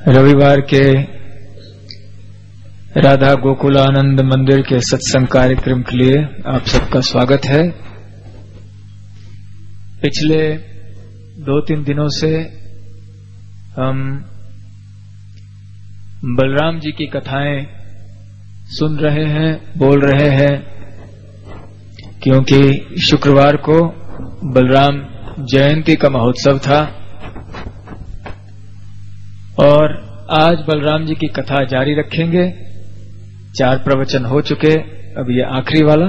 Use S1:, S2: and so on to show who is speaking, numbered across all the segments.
S1: रविवार के राधा गोकुलानंद मंदिर के सत्संग कार्यक्रम के लिए आप सबका स्वागत है। पिछले 2-3 दिनों से हम बलराम जी की कथाएं सुन रहे हैं, बोल रहे हैं, क्योंकि शुक्रवार को बलराम जयंती का महोत्सव था और आज बलराम जी की कथा जारी रखेंगे। 4 प्रवचन हो चुके, अब ये आखिरी वाला।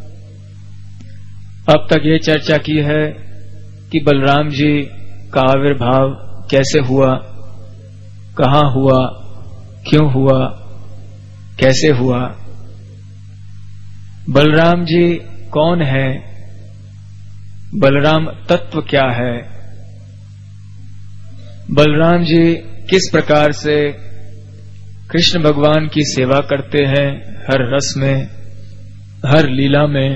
S1: अब तक ये चर्चा की है कि बलराम जी का आविर्भाव कैसे हुआ, कहां हुआ, क्यों हुआ, कैसे हुआ, बलराम जी कौन है, बलराम तत्व क्या है, बलराम जी किस प्रकार से कृष्ण भगवान की सेवा करते हैं, हर रस में, हर लीला में।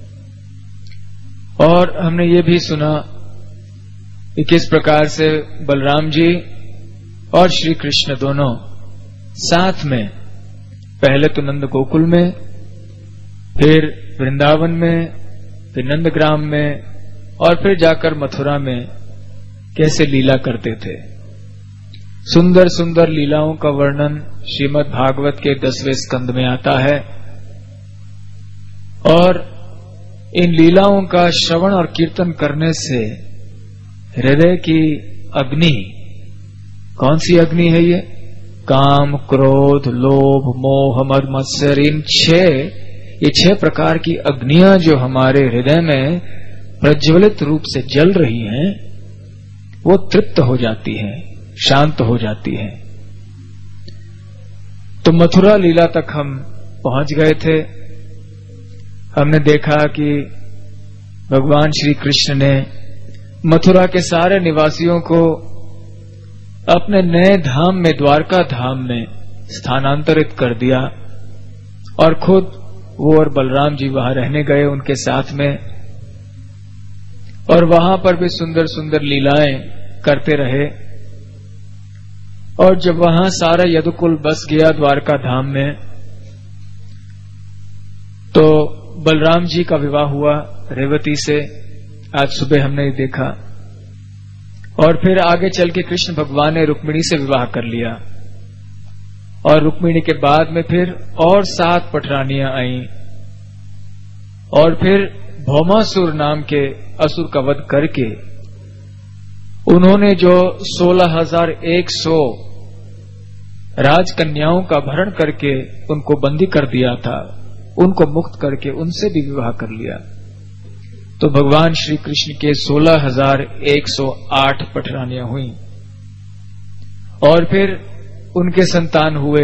S1: और हमने ये भी सुना कि किस प्रकार से बलराम जी और श्री कृष्ण दोनों साथ में, पहले तो नंद गोकुल में, फिर वृंदावन में, फिर नंदग्राम में और फिर जाकर मथुरा में कैसे लीला करते थे। सुंदर सुंदर लीलाओं का वर्णन श्रीमद् भागवत के 10वें स्कंद में आता है और इन लीलाओं का श्रवण और कीर्तन करने से हृदय की अग्नि, कौन सी अग्नि है ये? काम, क्रोध, लोभ, मोह, मद, मत्सर, ये 6 प्रकार की अग्नियां जो हमारे हृदय में प्रज्वलित रूप से जल रही हैं, वो तृप्त हो जाती हैं, शांत हो जाती है। तो मथुरा लीला तक हम पहुंच गए थे। हमने देखा कि भगवान श्री कृष्ण ने मथुरा के सारे निवासियों को अपने नए धाम में, द्वारका धाम में स्थानांतरित कर दिया और खुद वो और बलराम जी वहां रहने गए उनके साथ में, और वहां पर भी सुंदर सुंदर लीलाएं करते रहे। और जब वहां सारा यदुकुल बस गया द्वारका धाम में, तो बलराम जी का विवाह हुआ रेवती से। आज सुबह हमने देखा। और फिर आगे चल के कृष्ण भगवान ने रुक्मिणी से विवाह कर लिया और रुक्मिणी के बाद में फिर और 7 पटरानियां आईं और फिर भौमासुर नाम के असुर का वध करके उन्होंने जो 16,100 राजकन्याओं का अपहरण करके उनको बंदी कर दिया था, उनको मुक्त करके उनसे भी विवाह कर लिया। तो भगवान श्री कृष्ण के 16,108 पटरानियां हुई और फिर उनके संतान हुए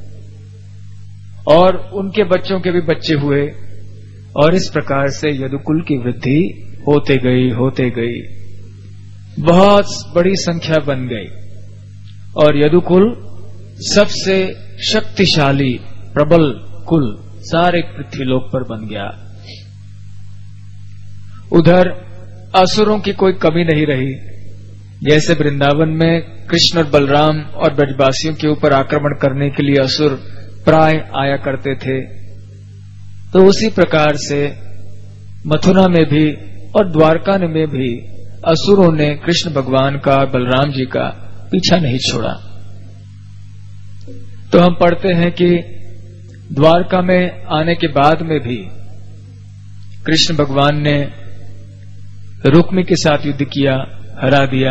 S1: और उनके बच्चों के भी बच्चे हुए और इस प्रकार से यदुकुल की वृद्धि होते गई, बहुत बड़ी संख्या बन गई और यदुकुल सबसे शक्तिशाली प्रबल कुल सारे पृथ्वीलोक पर बन गया। उधर असुरों की कोई कमी नहीं रही। जैसे वृंदावन में कृष्ण और बलराम और ब्रजवासियों के ऊपर आक्रमण करने के लिए असुर प्राय आया करते थे, तो उसी प्रकार से मथुरा में भी और द्वारका में भी असुरों ने कृष्ण भगवान का, बलराम जी का पीछा नहीं छोड़ा। तो हम पढ़ते हैं कि द्वारका में आने के बाद में भी कृष्ण भगवान ने रुक्मी के साथ युद्ध किया, हरा दिया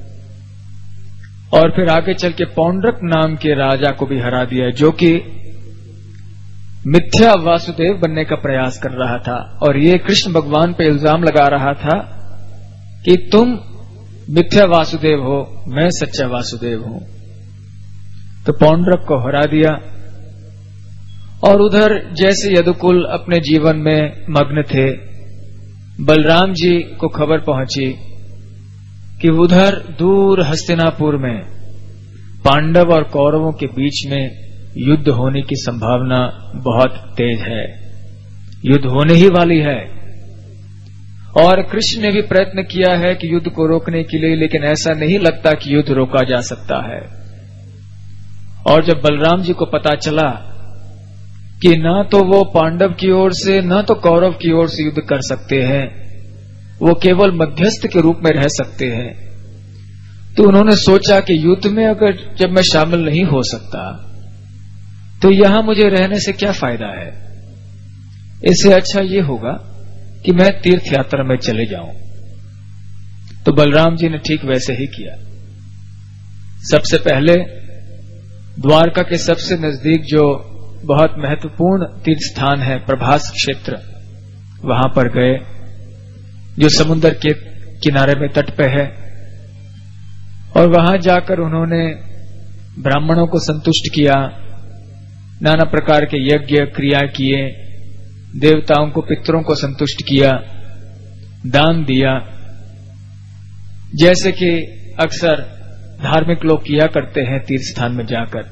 S1: और फिर आगे चल के पौंड्रक नाम के राजा को भी हरा दिया, जो कि मिथ्या वासुदेव बनने का प्रयास कर रहा था और ये कृष्ण भगवान पे इल्जाम लगा रहा था कि तुम मिथ्या वासुदेव हो, मैं सच्चा वासुदेव हूं। तो पौंड्रक को हरा दिया। और उधर जैसे यदुकुल अपने जीवन में मग्न थे, बलराम जी को खबर पहुंची कि उधर दूर हस्तिनापुर में पांडव और कौरवों के बीच में युद्ध होने की संभावना बहुत तेज है, युद्ध होने ही वाली है। और कृष्ण ने भी प्रयत्न किया है कि युद्ध को रोकने के लिए, लेकिन ऐसा नहीं लगता कि युद्ध रोका जा सकता है। और जब बलराम जी को पता चला कि ना तो वो पांडव की ओर से ना तो कौरव की ओर से युद्ध कर सकते हैं, वो केवल मध्यस्थ के रूप में रह सकते हैं, तो उन्होंने सोचा कि युद्ध में अगर जब मैं शामिल नहीं हो सकता तो यहां मुझे रहने से क्या फायदा है। इससे अच्छा ये होगा कि मैं तीर्थ यात्रा में चले जाऊं। तो बलराम जी ने ठीक वैसे ही किया। सबसे पहले द्वारका के सबसे नजदीक जो बहुत महत्वपूर्ण तीर्थ स्थान है प्रभास क्षेत्र, वहां पर गए, जो समुद्र के किनारे में तट पे है। और वहां जाकर उन्होंने ब्राह्मणों को संतुष्ट किया, नाना प्रकार के यज्ञ क्रिया किए, देवताओं को पितरों को संतुष्ट किया, दान दिया, जैसे कि अक्सर धार्मिक लोग किया करते हैं तीर्थ स्थान में जाकर।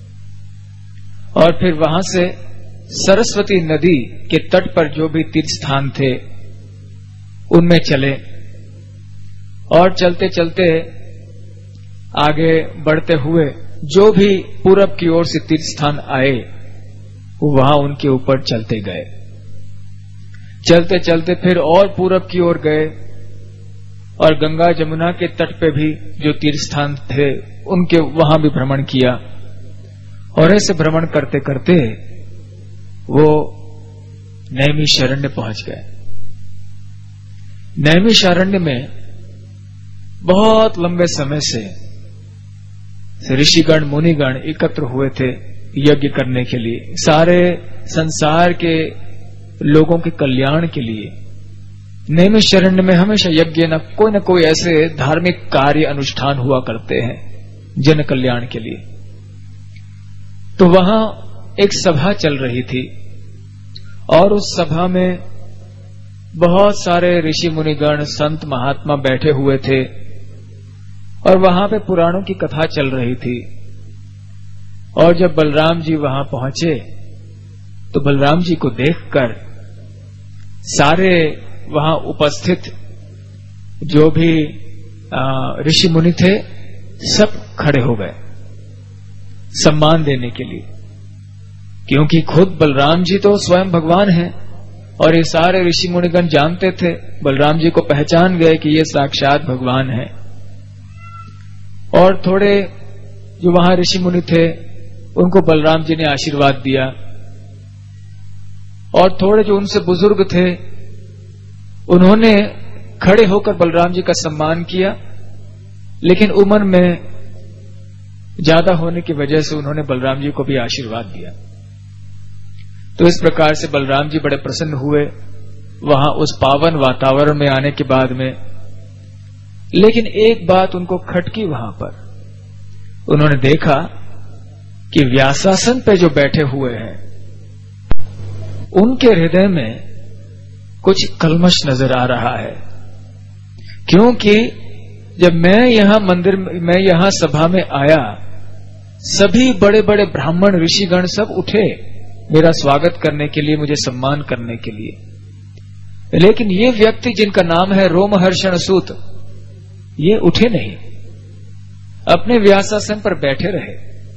S1: और फिर वहां से सरस्वती नदी के तट पर जो भी तीर्थ स्थान थे उनमें चले, और चलते चलते आगे बढ़ते हुए जो भी पूरब की ओर से तीर्थ स्थान आए वहां उनके ऊपर चलते गए। चलते चलते फिर और पूरब की ओर गए और गंगा जमुना के तट पे भी जो तीर्थ स्थान थे उनके वहां भी भ्रमण किया। और ऐसे भ्रमण करते करते वो नैमिषारण्य पहुंच गए। नैमिषारण्य में बहुत लंबे समय से ऋषिगण मुनिगण एकत्र हुए थे यज्ञ करने के लिए, सारे संसार के लोगों के कल्याण के लिए। नैमिषारण्य में हमेशा यज्ञ न कोई ऐसे धार्मिक कार्य अनुष्ठान हुआ करते हैं जन कल्याण के लिए। तो वहां एक सभा चल रही थी और उस सभा में बहुत सारे ऋषि मुनिगण संत महात्मा बैठे हुए थे और वहां पे पुराणों की कथा चल रही थी। और जब बलराम जी वहां पहुंचे तो बलराम जी को देखकर सारे वहां उपस्थित जो भी ऋषि मुनि थे सब खड़े हो गए सम्मान देने के लिए, क्योंकि खुद बलराम जी तो स्वयं भगवान हैं और ये सारे ऋषि मुनिगण जानते थे, बलराम जी को पहचान गए कि ये साक्षात भगवान हैं। और थोड़े जो वहां ऋषि मुनि थे उनको बलराम जी ने आशीर्वाद दिया, और थोड़े जो उनसे बुजुर्ग थे उन्होंने खड़े होकर बलराम जी का सम्मान किया, लेकिन उम्र में ज्यादा होने की वजह से उन्होंने बलराम जी को भी आशीर्वाद दिया। तो इस प्रकार से बलराम जी बड़े प्रसन्न हुए वहां उस पावन वातावरण में आने के बाद में। लेकिन एक बात उनको खटकी वहां पर, उन्होंने देखा कि व्यासासन पे जो बैठे हुए हैं उनके हृदय में कुछ कलमश नजर आ रहा है। क्योंकि जब मैं यहां सभा में आया, सभी बड़े बड़े ब्राह्मण ऋषिगण सब उठे मेरा स्वागत करने के लिए, मुझे सम्मान करने के लिए। लेकिन ये व्यक्ति जिनका नाम है रोमहर्षण सूत, ये उठे नहीं, अपने व्यासासन पर बैठे रहे।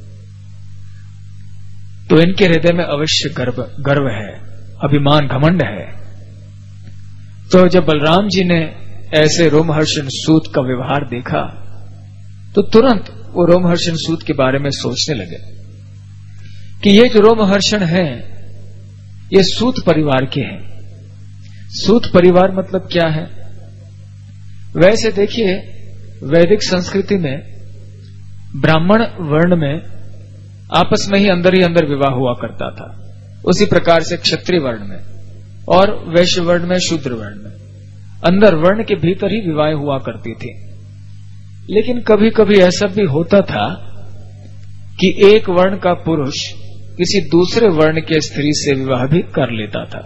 S1: तो इनके हृदय में अवश्य गर्व है, अभिमान घमंड है। तो जब बलराम जी ने ऐसे रोमहर्षण सूत का व्यवहार देखा तो तुरंत वो रोमहर्षण सूत के बारे में सोचने लगे कि ये जो रोमहर्षण हैं ये सूत परिवार के हैं। सूत परिवार मतलब क्या है? वैसे देखिए, वैदिक संस्कृति में ब्राह्मण वर्ण में आपस में ही अंदर विवाह हुआ करता था। उसी प्रकार से क्षत्रिय वर्ण में और वैश्य वर्ण में, शूद्र वर्ण में, अंदर वर्ण के भीतर ही विवाह हुआ करती थी। लेकिन कभी कभी ऐसा भी होता था कि एक वर्ण का पुरुष किसी दूसरे वर्ण के स्त्री से विवाह भी कर लेता था।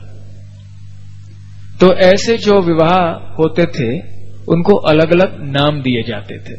S1: तो ऐसे जो विवाह होते थे उनको अलग अलग नाम दिए जाते थे।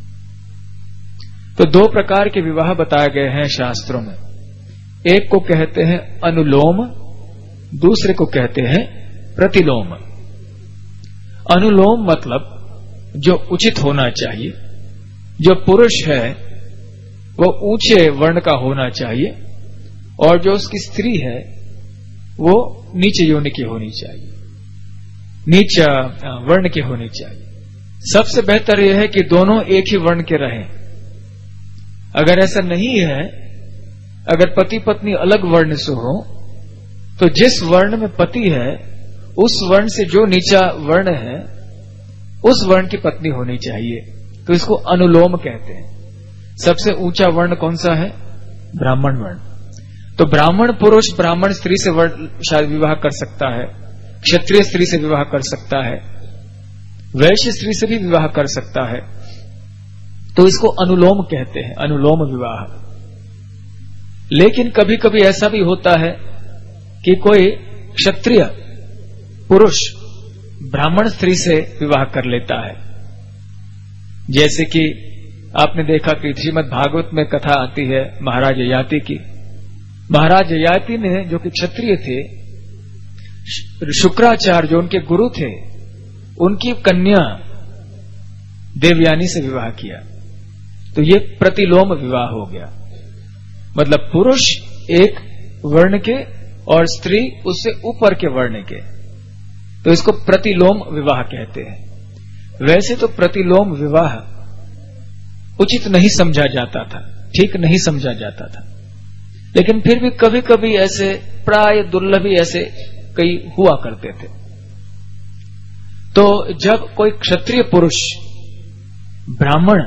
S1: तो दो प्रकार के विवाह बताए गए हैं शास्त्रों में। एक को कहते हैं अनुलोम, दूसरे को कहते हैं प्रतिलोम। अनुलोम मतलब जो उचित होना चाहिए, जो पुरुष है वो ऊंचे वर्ण का होना चाहिए, और जो उसकी स्त्री है वो नीचे योनि की होनी चाहिए, नीचा वर्ण की होनी चाहिए। सबसे बेहतर यह है कि दोनों एक ही वर्ण के रहें। अगर ऐसा नहीं है, अगर पति पत्नी अलग वर्ण से हो, तो जिस वर्ण में पति है उस वर्ण से जो नीचा वर्ण है उस वर्ण की पत्नी होनी चाहिए। तो इसको अनुलोम कहते हैं। सबसे ऊंचा वर्ण कौन सा है? ब्राह्मण वर्ण। तो ब्राह्मण पुरुष ब्राह्मण स्त्री से शायद विवाह कर सकता है, क्षत्रिय स्त्री से विवाह कर सकता है, वैश्य स्त्री से भी विवाह कर सकता है। तो इसको अनुलोम कहते हैं, अनुलोम विवाह। लेकिन कभी कभी ऐसा भी होता है कि कोई क्षत्रिय पुरुष ब्राह्मण स्त्री से विवाह कर लेता है। जैसे कि आपने देखा कि श्रीमद् भागवत में कथा आती है महाराज ययाति की। महाराज ययाति ने, जो कि क्षत्रिय थे, शुक्राचार्य जो उनके गुरु थे, उनकी कन्या देवयानी से विवाह किया। तो ये प्रतिलोम विवाह हो गया। मतलब पुरुष एक वर्ण के और स्त्री उससे ऊपर के वर्ण के, तो इसको प्रतिलोम विवाह कहते हैं। वैसे तो प्रतिलोम विवाह उचित नहीं समझा जाता था, ठीक नहीं समझा जाता था, लेकिन फिर भी कभी कभी ऐसे प्राय दुर्लभ ही ऐसे कई हुआ करते थे। तो जब कोई क्षत्रिय पुरुष ब्राह्मण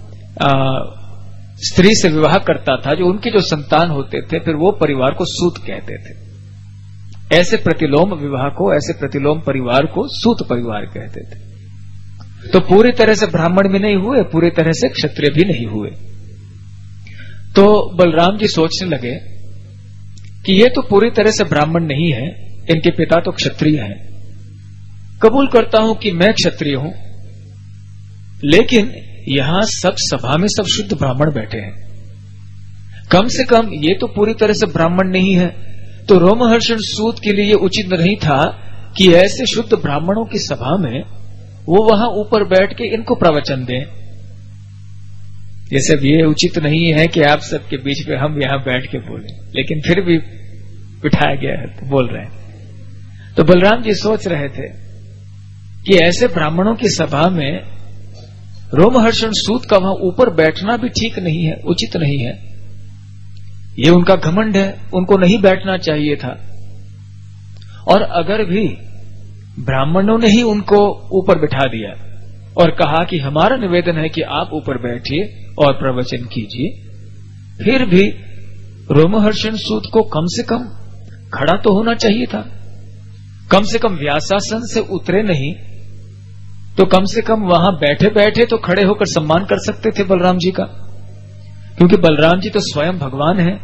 S1: स्त्री से विवाह करता था, जो उनके जो संतान होते थे, फिर वो परिवार को सूत कहते थे। ऐसे प्रतिलोम विवाह को, ऐसे प्रतिलोम परिवार को सूत परिवार कहते थे। तो पूरी तरह से ब्राह्मण भी नहीं हुए, पूरी तरह से क्षत्रिय भी नहीं हुए। तो बलराम जी सोचने लगे कि ये तो पूरी तरह से ब्राह्मण नहीं है, इनके पिता तो क्षत्रिय हैं। कबूल करता हूं कि मैं क्षत्रिय हूं, लेकिन यहां सब सभा में सब शुद्ध ब्राह्मण बैठे हैं, कम से कम ये तो पूरी तरह से ब्राह्मण नहीं है। तो रोमहर्षण सूत के लिए उचित नहीं था कि ऐसे शुद्ध ब्राह्मणों की सभा में वो वहां ऊपर बैठ के इनको प्रवचन दें। ये सब ये उचित नहीं है कि आप सबके बीच में हम यहां बैठ के बोले, लेकिन फिर भी बिठाया गया है तो बोल रहे हैं। तो बलराम जी सोच रहे थे कि ऐसे ब्राह्मणों की सभा में रोमहर्षण सूत का वहां ऊपर बैठना भी ठीक नहीं है, उचित नहीं है। ये उनका घमंड है, उनको नहीं बैठना चाहिए था। और अगर भी ब्राह्मणों ने ही उनको ऊपर बिठा दिया और कहा कि हमारा निवेदन है कि आप ऊपर बैठिए और प्रवचन कीजिए, फिर भी रोमहर्षण सूत को कम से कम खड़ा तो होना चाहिए था। कम से कम व्यासासन से उतरे नहीं तो कम से कम वहां बैठे बैठे तो खड़े होकर सम्मान कर सकते थे बलराम जी का, क्योंकि बलराम जी तो स्वयं भगवान है।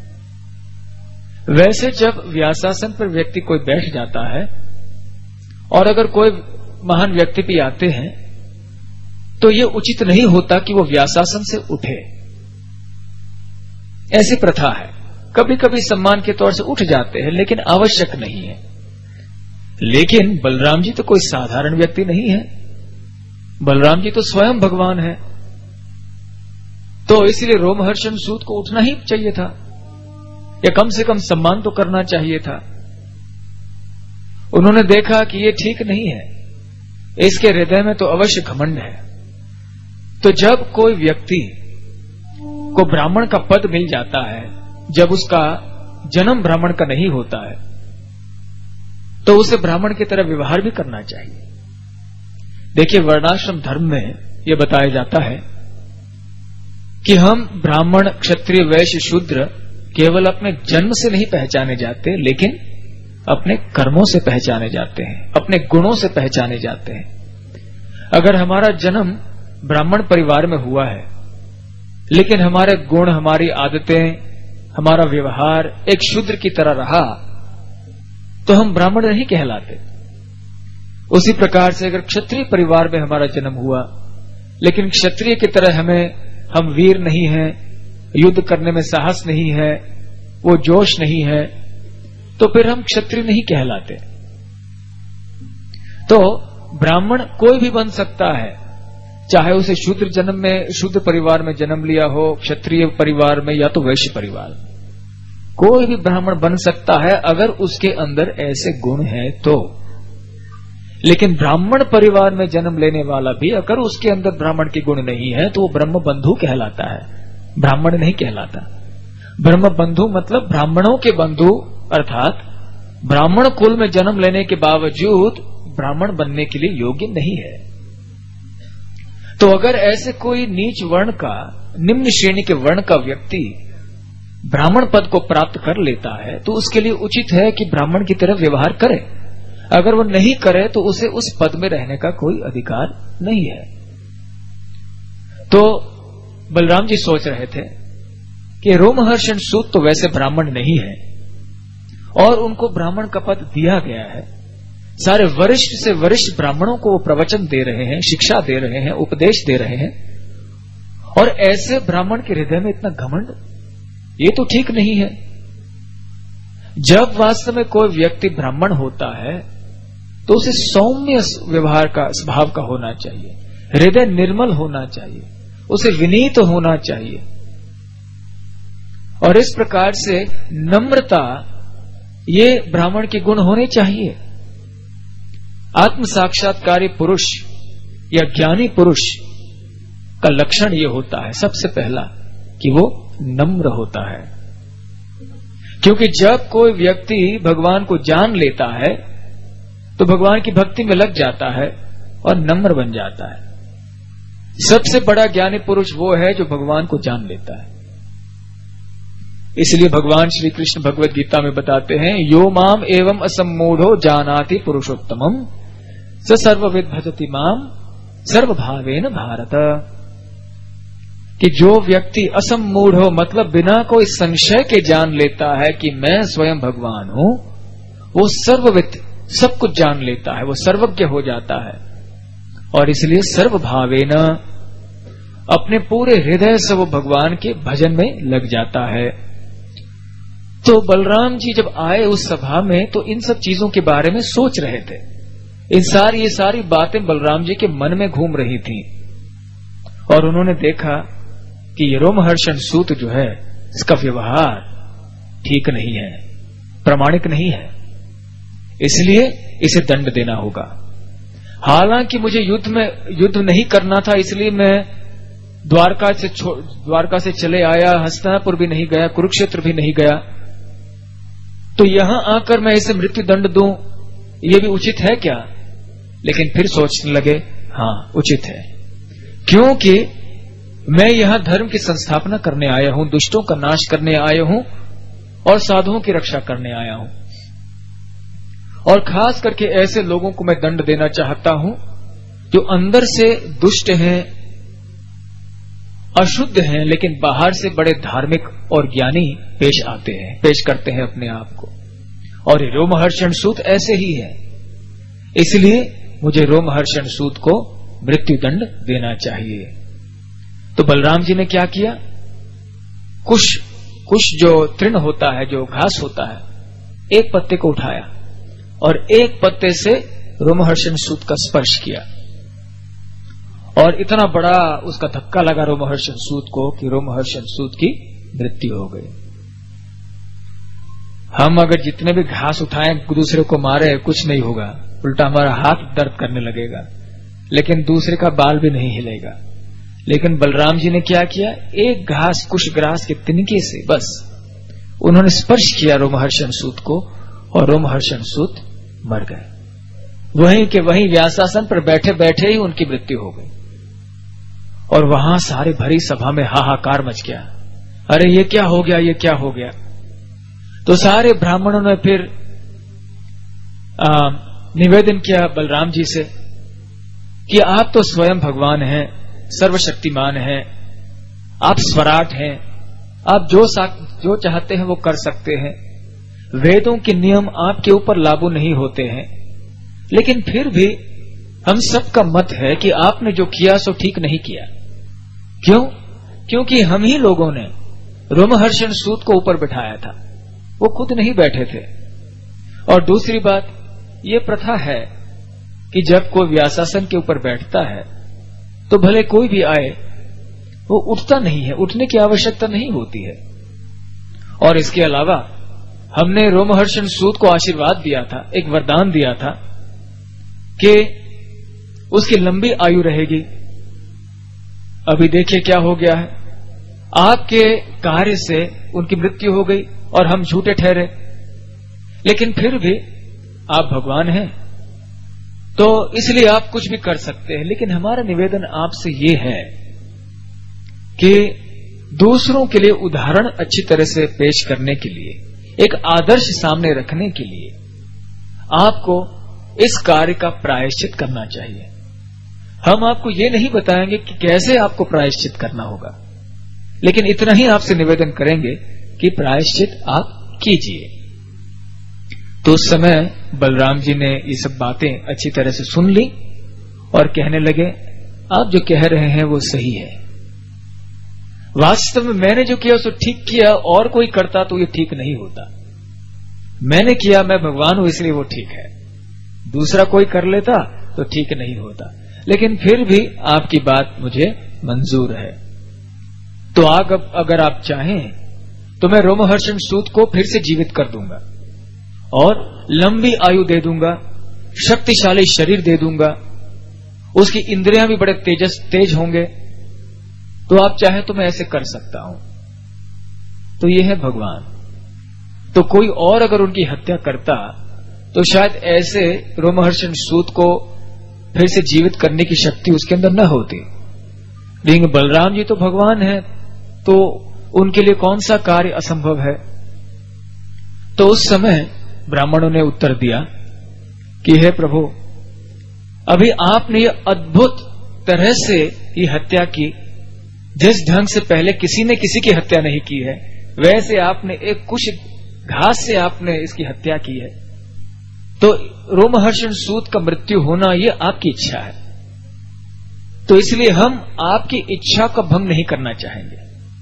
S1: वैसे जब व्यासासन पर व्यक्ति कोई बैठ जाता है और अगर कोई महान व्यक्ति भी आते हैं तो ये उचित नहीं होता कि वो व्यासासन से उठे। ऐसी प्रथा है, कभी कभी सम्मान के तौर से उठ जाते हैं, लेकिन आवश्यक नहीं है। लेकिन बलराम जी तो कोई साधारण व्यक्ति नहीं है, बलराम जी तो स्वयं भगवान है। तो इसलिए रोमहर्षण सूत को उठना ही चाहिए था, या कम से कम सम्मान तो करना चाहिए था। उन्होंने देखा कि ये ठीक नहीं है, इसके हृदय में तो अवश्य घमंड है। तो जब कोई व्यक्ति को ब्राह्मण का पद मिल जाता है, जब उसका जन्म ब्राह्मण का नहीं होता है, तो उसे ब्राह्मण की तरह व्यवहार भी करना चाहिए। देखिए, वर्णाश्रम धर्म में यह बताया जाता है कि हम ब्राह्मण क्षत्रिय वैश्य शूद्र केवल अपने जन्म से नहीं पहचाने जाते, लेकिन अपने कर्मों से पहचाने जाते हैं, अपने गुणों से पहचाने जाते हैं। अगर हमारा जन्म ब्राह्मण परिवार में हुआ है, लेकिन हमारे गुण, हमारी आदतें, हमारा व्यवहार एक शूद्र की तरह रहा, तो हम ब्राह्मण नहीं कहलाते। उसी प्रकार से अगर क्षत्रिय परिवार में हमारा जन्म हुआ, लेकिन क्षत्रिय की तरह हम वीर नहीं हैं, युद्ध करने में साहस नहीं है, वो जोश नहीं है, तो फिर हम क्षत्रिय नहीं कहलाते। तो ब्राह्मण कोई भी बन सकता है, चाहे उसे शूद्र जन्म में, शूद्र परिवार में जन्म लिया हो, क्षत्रिय परिवार में या तो वैश्य परिवार में, कोई भी ब्राह्मण बन सकता है अगर उसके अंदर ऐसे गुण हैं तो। लेकिन ब्राह्मण परिवार में जन्म लेने वाला भी अगर उसके अंदर ब्राह्मण के गुण नहीं है तो वो ब्रह्म बंधु कहलाता है, ब्राह्मण नहीं कहलाता। ब्रह्म बंधु मतलब ब्राह्मणों के बंधु, अर्थात ब्राह्मण कुल में जन्म लेने के बावजूद ब्राह्मण बनने के लिए योग्य नहीं है। तो अगर ऐसे कोई नीच वर्ण का, निम्न श्रेणी के वर्ण का व्यक्ति ब्राह्मण पद को प्राप्त कर लेता है तो उसके लिए उचित है कि ब्राह्मण की तरह व्यवहार करे। अगर वो नहीं करे तो उसे उस पद में रहने का कोई अधिकार नहीं है। तो बलराम जी सोच रहे थे कि रोमहर्षण सूत तो वैसे ब्राह्मण नहीं है और उनको ब्राह्मण का पद दिया गया है। सारे वरिष्ठ से वरिष्ठ ब्राह्मणों को वो प्रवचन दे रहे हैं, शिक्षा दे रहे हैं, उपदेश दे रहे हैं, और ऐसे ब्राह्मण के हृदय में इतना घमंड, ये तो ठीक नहीं है। जब वास्तव में कोई व्यक्ति ब्राह्मण होता है तो उसे सौम्य व्यवहार का, स्वभाव का होना चाहिए, हृदय निर्मल होना चाहिए, उसे विनीत होना चाहिए, और इस प्रकार से नम्रता, ये ब्राह्मण के गुण होने चाहिए। आत्म साक्षात्कारी पुरुष या ज्ञानी पुरुष का लक्षण ये होता है सबसे पहला कि वो नम्र होता है। क्योंकि जब कोई व्यक्ति भगवान को जान लेता है तो भगवान की भक्ति में लग जाता है और नम्र बन जाता है। सबसे बड़ा ज्ञानी पुरुष वो है जो भगवान को जान लेता है। इसलिए भगवान श्री कृष्ण भगवद गीता में बताते हैं, यो माम एवं असम्मूढ़ो जानाति पुरुषोत्तमम स सर्वविद भजति माम सर्वभावेन भारत। कि जो व्यक्ति असम्मूढ़ हो, मतलब बिना कोई संशय के जान लेता है कि मैं स्वयं भगवान हूं, वो सर्वविद, सब कुछ जान लेता है, वो सर्वज्ञ हो जाता है, और इसलिए सर्वभावेन, अपने पूरे हृदय से वो भगवान के भजन में लग जाता है। तो बलराम जी जब आए उस सभा में तो इन सब चीजों के बारे में सोच रहे थे। ये सारी बातें बलराम जी के मन में घूम रही थी, और उन्होंने देखा कि ये रोमहर्षण सूत जो है, इसका व्यवहार ठीक नहीं है, प्रामाणिक नहीं है, इसलिए इसे दंड देना होगा। हालांकि मुझे युद्ध नहीं करना था, इसलिए मैं द्वारका से चले आया, हस्तिनापुर भी नहीं गया, कुरुक्षेत्र भी नहीं गया, तो यहां आकर मैं इसे मृत्यु दंड दूं, ये भी उचित है क्या? लेकिन फिर सोचने लगे, हाँ उचित है, क्योंकि मैं यहां धर्म की संस्थापना करने आया हूं, दुष्टों का नाश करने आया हूं और साधुओं की रक्षा करने आया हूं, और खास करके ऐसे लोगों को मैं दंड देना चाहता हूं जो अंदर से दुष्ट हैं, अशुद्ध हैं, लेकिन बाहर से बड़े धार्मिक और ज्ञानी पेश करते हैं अपने आप को। और ये रोमहर्षण सूत ऐसे ही है, इसलिए मुझे रोमहर्षण सूत को मृत्यु दंड देना चाहिए। तो बलराम जी ने क्या किया, कुश जो तृण होता है, जो घास होता है, एक पत्ते को उठाया और एक पत्ते से रोमहर्षण सूत का स्पर्श किया, और इतना बड़ा उसका धक्का लगा रोमहर्षण सूत को कि रोमहर्षण सूत की मृत्यु हो गई। हम अगर जितने भी घास उठाएं, दूसरे को मारे, कुछ नहीं होगा, उल्टा हमारा हाथ दर्द करने लगेगा, लेकिन दूसरे का बाल भी नहीं हिलेगा। लेकिन बलराम जी ने क्या किया, एक घास, कुश ग्रास के तिनके से बस उन्होंने स्पर्श किया रोमहर्षण सूत को, और रोमहर्षण सूत मर गए। वहीं के वहीं व्यासासन पर बैठे बैठे ही उनकी मृत्यु हो गई, और वहां सारे भरी सभा में हाहाकार मच गया, अरे ये क्या हो गया, ये क्या हो गया। तो सारे ब्राह्मणों ने फिर निवेदन किया बलराम जी से कि आप तो स्वयं भगवान हैं, सर्वशक्तिमान हैं, आप स्वराट हैं, आप जो चाहते हैं वो कर सकते हैं, वेदों के नियम आपके ऊपर लागू नहीं होते हैं, लेकिन फिर भी हम सबका मत है कि आपने जो किया सो ठीक नहीं किया। क्यों? क्योंकि हम ही लोगों ने रोमहर्षण सूत को ऊपर बिठाया था, वो खुद नहीं बैठे थे। और दूसरी बात, ये प्रथा है कि जब कोई व्यासासन के ऊपर बैठता है तो भले कोई भी आए वो उठता नहीं है, उठने की आवश्यकता नहीं होती है। और इसके अलावा हमने रोमहर्षण सूत को आशीर्वाद दिया था, एक वरदान दिया था कि उसकी लंबी आयु रहेगी। अभी देखिए क्या हो गया है, आपके कार्य से उनकी मृत्यु हो गई और हम झूठे ठहरे। लेकिन फिर भी आप भगवान हैं तो इसलिए आप कुछ भी कर सकते हैं। लेकिन हमारा निवेदन आपसे ये है कि दूसरों के लिए उदाहरण अच्छी तरह से पेश करने के लिए, एक आदर्श सामने रखने के लिए आपको इस कार्य का प्रायश्चित करना चाहिए। हम आपको ये नहीं बताएंगे कि कैसे आपको प्रायश्चित करना होगा, लेकिन इतना ही आपसे निवेदन करेंगे कि प्रायश्चित आप कीजिए। तो उस समय बलराम जी ने ये सब बातें अच्छी तरह से सुन ली और कहने लगे, आप जो कह रहे हैं वो सही है। वास्तव में मैंने जो किया उसको ठीक किया, और कोई करता तो ये ठीक नहीं होता। मैंने किया, मैं भगवान हूं इसलिए वो ठीक है। दूसरा कोई कर लेता तो ठीक नहीं होता। लेकिन फिर भी आपकी बात मुझे मंजूर है। तो अगर आप चाहें तो मैं रोमहर्षण सूत को फिर से जीवित कर दूंगा और लंबी आयु दे दूंगा, शक्तिशाली शरीर दे दूंगा, उसकी इंद्रियां भी बड़े तेज होंगे। तो आप चाहे तो मैं ऐसे कर सकता हूं। तो ये है भगवान। तो कोई और अगर उनकी हत्या करता तो शायद ऐसे रोमहर्षण सूत को फिर से जीवित करने की शक्ति उसके अंदर न होती। लेकिन बलराम जी तो भगवान है, तो उनके लिए कौन सा कार्य असंभव है। तो उस समय ब्राह्मणों ने उत्तर दिया कि हे प्रभु, अभी आपने ये अद्भुत तरह से ये हत्या की, जिस ढंग से पहले किसी ने किसी की हत्या नहीं की है, वैसे आपने एक कुछ घास से आपने इसकी हत्या की है। तो रोमहर्षण सूत का मृत्यु होना ये आपकी इच्छा है, तो इसलिए हम आपकी इच्छा का भंग नहीं करना चाहेंगे।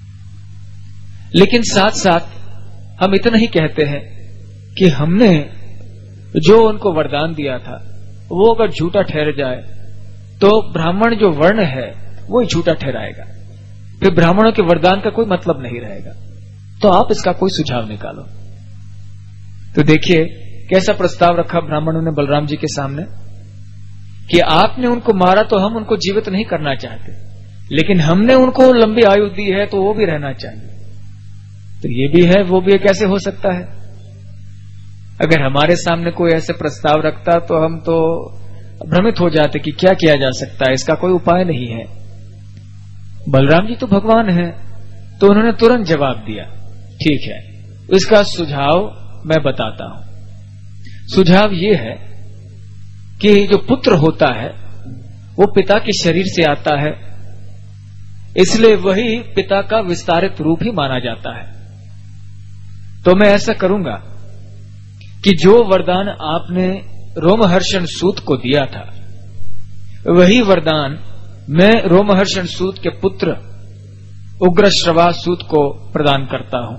S1: लेकिन साथ साथ हम इतना ही कहते हैं कि हमने जो उनको वरदान दिया था वो अगर झूठा ठहर जाए तो ब्राह्मण जो वर्ण है वो ही झूठा ठहराएगा, फिर ब्राह्मणों के वरदान का कोई मतलब नहीं रहेगा। तो आप इसका कोई सुझाव निकालो। तो देखिए कैसा प्रस्ताव रखा ब्राह्मणों ने बलराम जी के सामने कि आपने उनको मारा तो हम उनको जीवित नहीं करना चाहते, लेकिन हमने उनको लंबी आयु दी है तो वो भी रहना चाहिए। तो ये भी है वो भी है, कैसे हो सकता है। अगर हमारे सामने कोई ऐसे प्रस्ताव रखता तो हम तो भ्रमित हो जाते कि क्या किया जा सकता है, इसका कोई उपाय नहीं है। बलराम जी तो भगवान है, तो उन्होंने तुरंत जवाब दिया, ठीक है, इसका सुझाव मैं बताता हूं। सुझाव ये है कि जो पुत्र होता है वो पिता के शरीर से आता है, इसलिए वही पिता का विस्तारित रूप ही माना जाता है। तो मैं ऐसा करूंगा कि जो वरदान आपने रोमहर्षण सूत को दिया था वही वरदान मैं रोमहर्षण सूत के पुत्र उग्रश्रवा सूत को प्रदान करता हूं,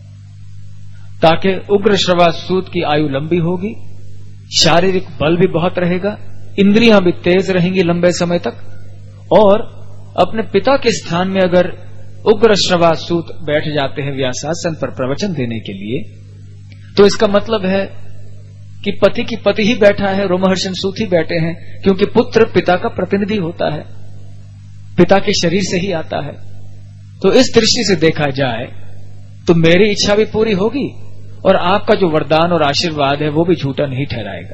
S1: ताकि उग्रश्रवा सूत की आयु लंबी होगी, शारीरिक बल भी बहुत रहेगा, इंद्रियां भी तेज रहेंगी लंबे समय तक। और अपने पिता के स्थान में अगर उग्रश्रवा सूत बैठ जाते हैं व्यासासन पर प्रवचन देने के लिए, तो इसका मतलब है कि पति की पति ही बैठा है, रोमहर्षण सूत ही बैठे हैं, क्योंकि पुत्र पिता का प्रतिनिधि होता है, पिता के शरीर से ही आता है। तो इस दृष्टि से देखा जाए तो मेरी इच्छा भी पूरी होगी और आपका जो वरदान और आशीर्वाद है वो भी झूठा नहीं ठहराएगा।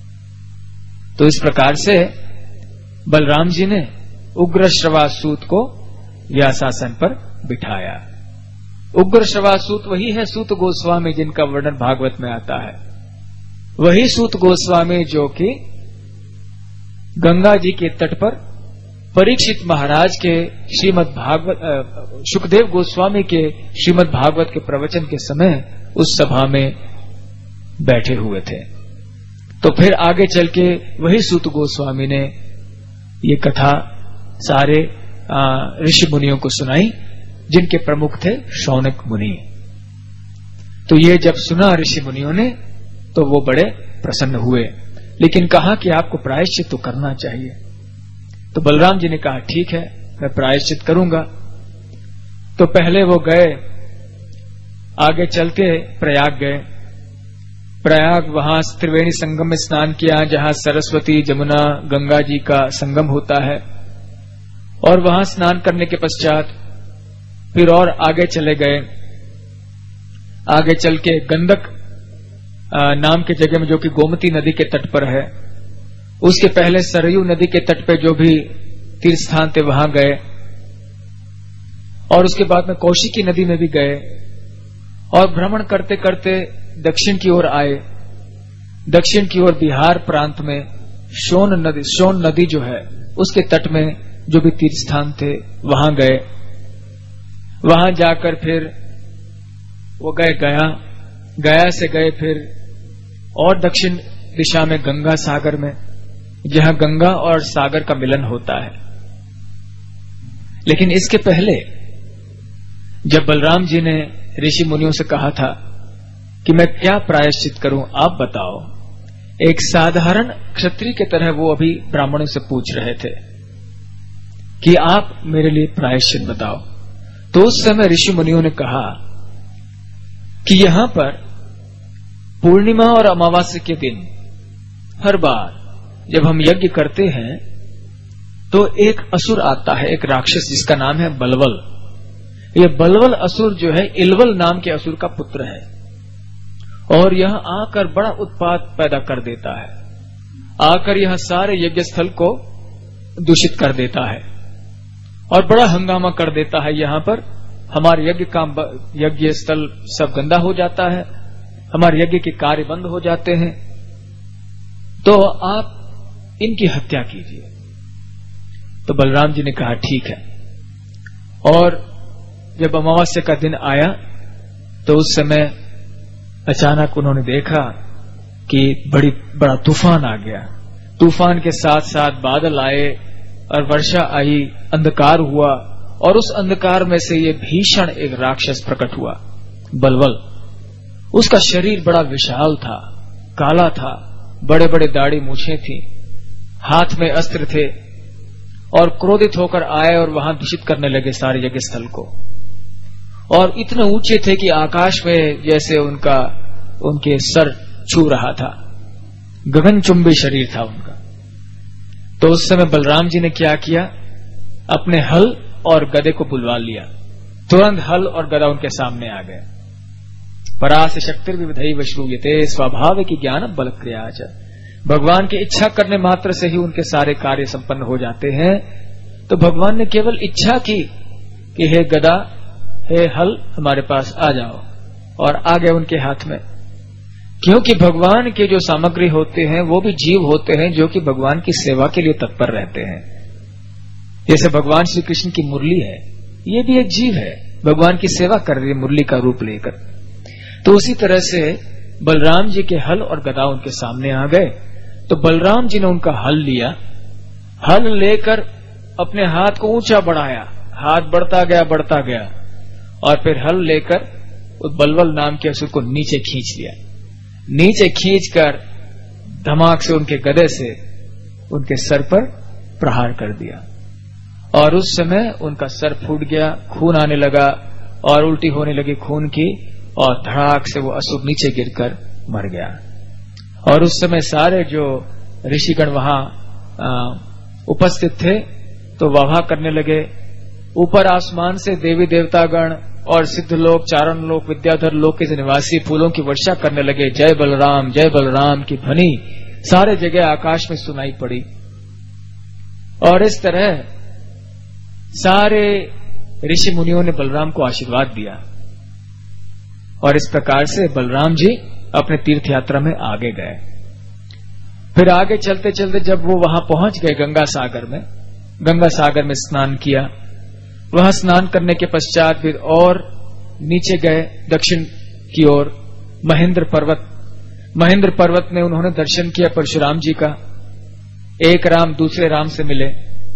S1: तो इस प्रकार से बलराम जी ने उग्रश्रवा सूत को व्यासासन पर बिठाया। उग्रश्रवा सूत वही है सूत गोस्वामी जिनका वर्णन भागवत में आता है, वही सूत गोस्वामी जो कि गंगा जी के तट पर परीक्षित महाराज के श्रीमद् भागवत, सुखदेव गोस्वामी के श्रीमद् भागवत के प्रवचन के समय उस सभा में बैठे हुए थे। तो फिर आगे चल के वही सूत गोस्वामी ने ये कथा सारे ऋषि मुनियों को सुनाई, जिनके प्रमुख थे शौनक मुनि। तो ये जब सुना ऋषि मुनियों ने तो वो बड़े प्रसन्न हुए, लेकिन कहा कि आपको प्रायश्चित तो करना चाहिए। तो बलराम जी ने कहा ठीक है, मैं प्रायश्चित करूंगा। तो पहले वो गए, आगे चलते प्रयाग गए। प्रयाग, वहां त्रिवेणी संगम में स्नान किया, जहां सरस्वती, जमुना, गंगा जी का संगम होता है। और वहां स्नान करने के पश्चात फिर और आगे चले गए। आगे चल के गंडक नाम की जगह में, जो कि गोमती नदी के तट पर है, उसके पहले सरयू नदी के तट पे जो भी तीर्थ स्थान थे वहां गए। और उसके बाद में कौशिकी नदी में भी गए और भ्रमण करते करते दक्षिण की ओर आए। दक्षिण की ओर बिहार प्रांत में सोन नदी जो है उसके तट में जो भी तीर्थ स्थान थे वहां गए। वहां जाकर फिर वो गए गया से गए फिर और दक्षिण दिशा में गंगा सागर में, जहां गंगा और सागर का मिलन होता है। लेकिन इसके पहले जब बलराम जी ने ऋषि मुनियों से कहा था कि मैं क्या प्रायश्चित करूं, आप बताओ, एक साधारण क्षत्रिय की तरह वो अभी ब्राह्मणों से पूछ रहे थे कि आप मेरे लिए प्रायश्चित बताओ। तो उस समय ऋषि मुनियों ने कहा कि यहां पर पूर्णिमा और अमावस्या के दिन हर बार जब हम यज्ञ करते हैं तो एक असुर आता है, एक राक्षस जिसका नाम है बलवल। ये बलवल असुर जो है इलवल नाम के असुर का पुत्र है और यह आकर बड़ा उत्पात पैदा कर देता है। आकर यह सारे यज्ञ स्थल को दूषित कर देता है और बड़ा हंगामा कर देता है। यहां पर हमारे यज्ञ स्थल सब गंदा हो जाता है, हमारे यज्ञ के कार्य बंद हो जाते हैं, तो आप इनकी हत्या कीजिए। तो बलराम जी ने कहा ठीक है। और जब अमावस्या का दिन आया तो उस समय अचानक उन्होंने देखा कि बड़ा तूफान आ गया। तूफान के साथ साथ बादल आए और वर्षा आई, अंधकार हुआ और उस अंधकार में से ये भीषण एक राक्षस प्रकट हुआ, बलवल। उसका शरीर बड़ा विशाल था, काला था, बड़े बड़े दाढ़ी मूछें थी, हाथ में अस्त्र थे और क्रोधित होकर आए और वहां दूषित करने लगे सारे यज्ञ स्थल को। और इतने ऊंचे थे कि आकाश में जैसे उनके सर छू रहा था, गगनचुंबी शरीर था उनका। तो उस समय बलराम जी ने क्या किया, अपने हल और गदे को बुलवा लिया। तुरंत हल और गदा उनके सामने आ गए। परास शक्तिर्विविधैव श्रूयते स्वाभाविक ज्ञान बल क्रियाच। भगवान की इच्छा करने मात्र से ही उनके सारे कार्य संपन्न हो जाते हैं। तो भगवान ने केवल इच्छा की कि हे गदा, हे हल, हमारे पास आ जाओ, और आ गए उनके हाथ में। क्योंकि भगवान के जो सामग्री होते हैं वो भी जीव होते हैं जो कि भगवान की सेवा के लिए तत्पर रहते हैं। जैसे भगवान श्री कृष्ण की मुरली है, ये भी एक जीव है, भगवान की सेवा कर रही है मुरली का रूप लेकर। तो उसी तरह से बलराम जी के हल और गदा उनके सामने आ गए। तो बलराम जी ने उनका हल लिया, हल लेकर अपने हाथ को ऊंचा बढ़ाया, हाथ बढ़ता गया और फिर हल लेकर उस बलवल नाम के असुर को नीचे खींच लिया। नीचे खींचकर धमाक से उनके गदे से उनके सर पर प्रहार कर दिया और उस समय उनका सर फूट गया, खून आने लगा और उल्टी होने लगी खून की, और धड़ाक से वो असुर नीचे गिरकर मर गया। और उस समय सारे जो ऋषिगण वहां उपस्थित थे तो वाह करने लगे। ऊपर आसमान से देवी देवतागण और सिद्ध लोग, चारण लोग, विद्याधर लोग के निवासी फूलों की वर्षा करने लगे। जय बलराम की ध्वनि सारे जगह आकाश में सुनाई पड़ी। और इस तरह सारे ऋषि मुनियों ने बलराम को आशीर्वाद दिया और इस प्रकार से बलराम जी अपने तीर्थ यात्रा में आगे गए। फिर आगे चलते चलते जब वो वहां पहुंच गए गंगा सागर में स्नान किया। वहां स्नान करने के पश्चात फिर और नीचे गए दक्षिण की ओर महेंद्र पर्वत में उन्होंने दर्शन किया परशुराम जी का। एक राम दूसरे राम से मिले,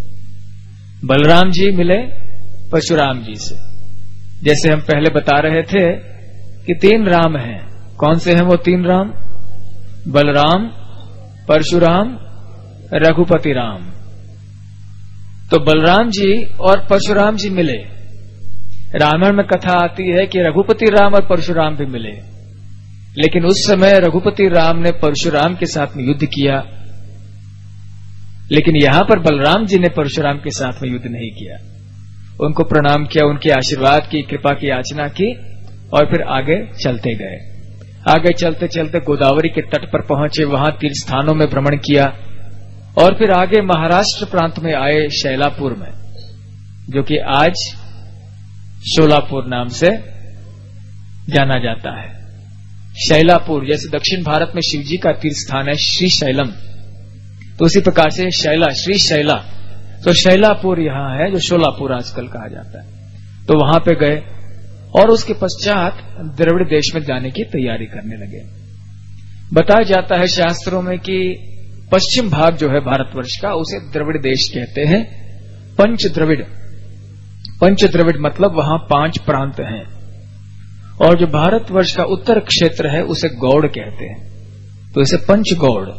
S1: बलराम जी मिले परशुराम जी से। जैसे हम पहले बता रहे थे कि 3 राम हैं। कौन से हैं वो 3 राम? बलराम, परशुराम, रघुपति राम। तो बलराम जी और परशुराम जी मिले। रामायण में कथा आती है कि रघुपति राम और परशुराम भी मिले, लेकिन उस समय रघुपति राम ने परशुराम के साथ में युद्ध किया, लेकिन यहां पर बलराम जी ने परशुराम के साथ में युद्ध नहीं किया। उनको प्रणाम किया, उनके आशीर्वाद की, कृपा की याचना की और फिर आगे चलते गए। आगे चलते चलते गोदावरी के तट पर पहुंचे, वहां तीर्थ स्थानों में भ्रमण किया और फिर आगे महाराष्ट्र प्रांत में आए, शैलापुर में, जो कि आज शोलापुर नाम से जाना जाता है। शैलापुर, जैसे दक्षिण भारत में शिवजी का तीर्थ स्थान है श्री शैलम, तो उसी प्रकार से शैला, श्री शैला, तो शैलापुर यहां है, जो शोलापुर आजकल कहा जाता है। तो वहां पे गए और उसके पश्चात द्रविड़ देश में जाने की तैयारी करने लगे। बताया जाता है शास्त्रों में कि पश्चिम भाग जो है भारतवर्ष का, उसे द्रविड़ देश कहते हैं। पंच द्रविड़, पंच द्रविड़ मतलब वहां 5 प्रांत हैं, और जो भारतवर्ष का उत्तर क्षेत्र है उसे गौड़ कहते हैं, तो इसे पंच गौड़।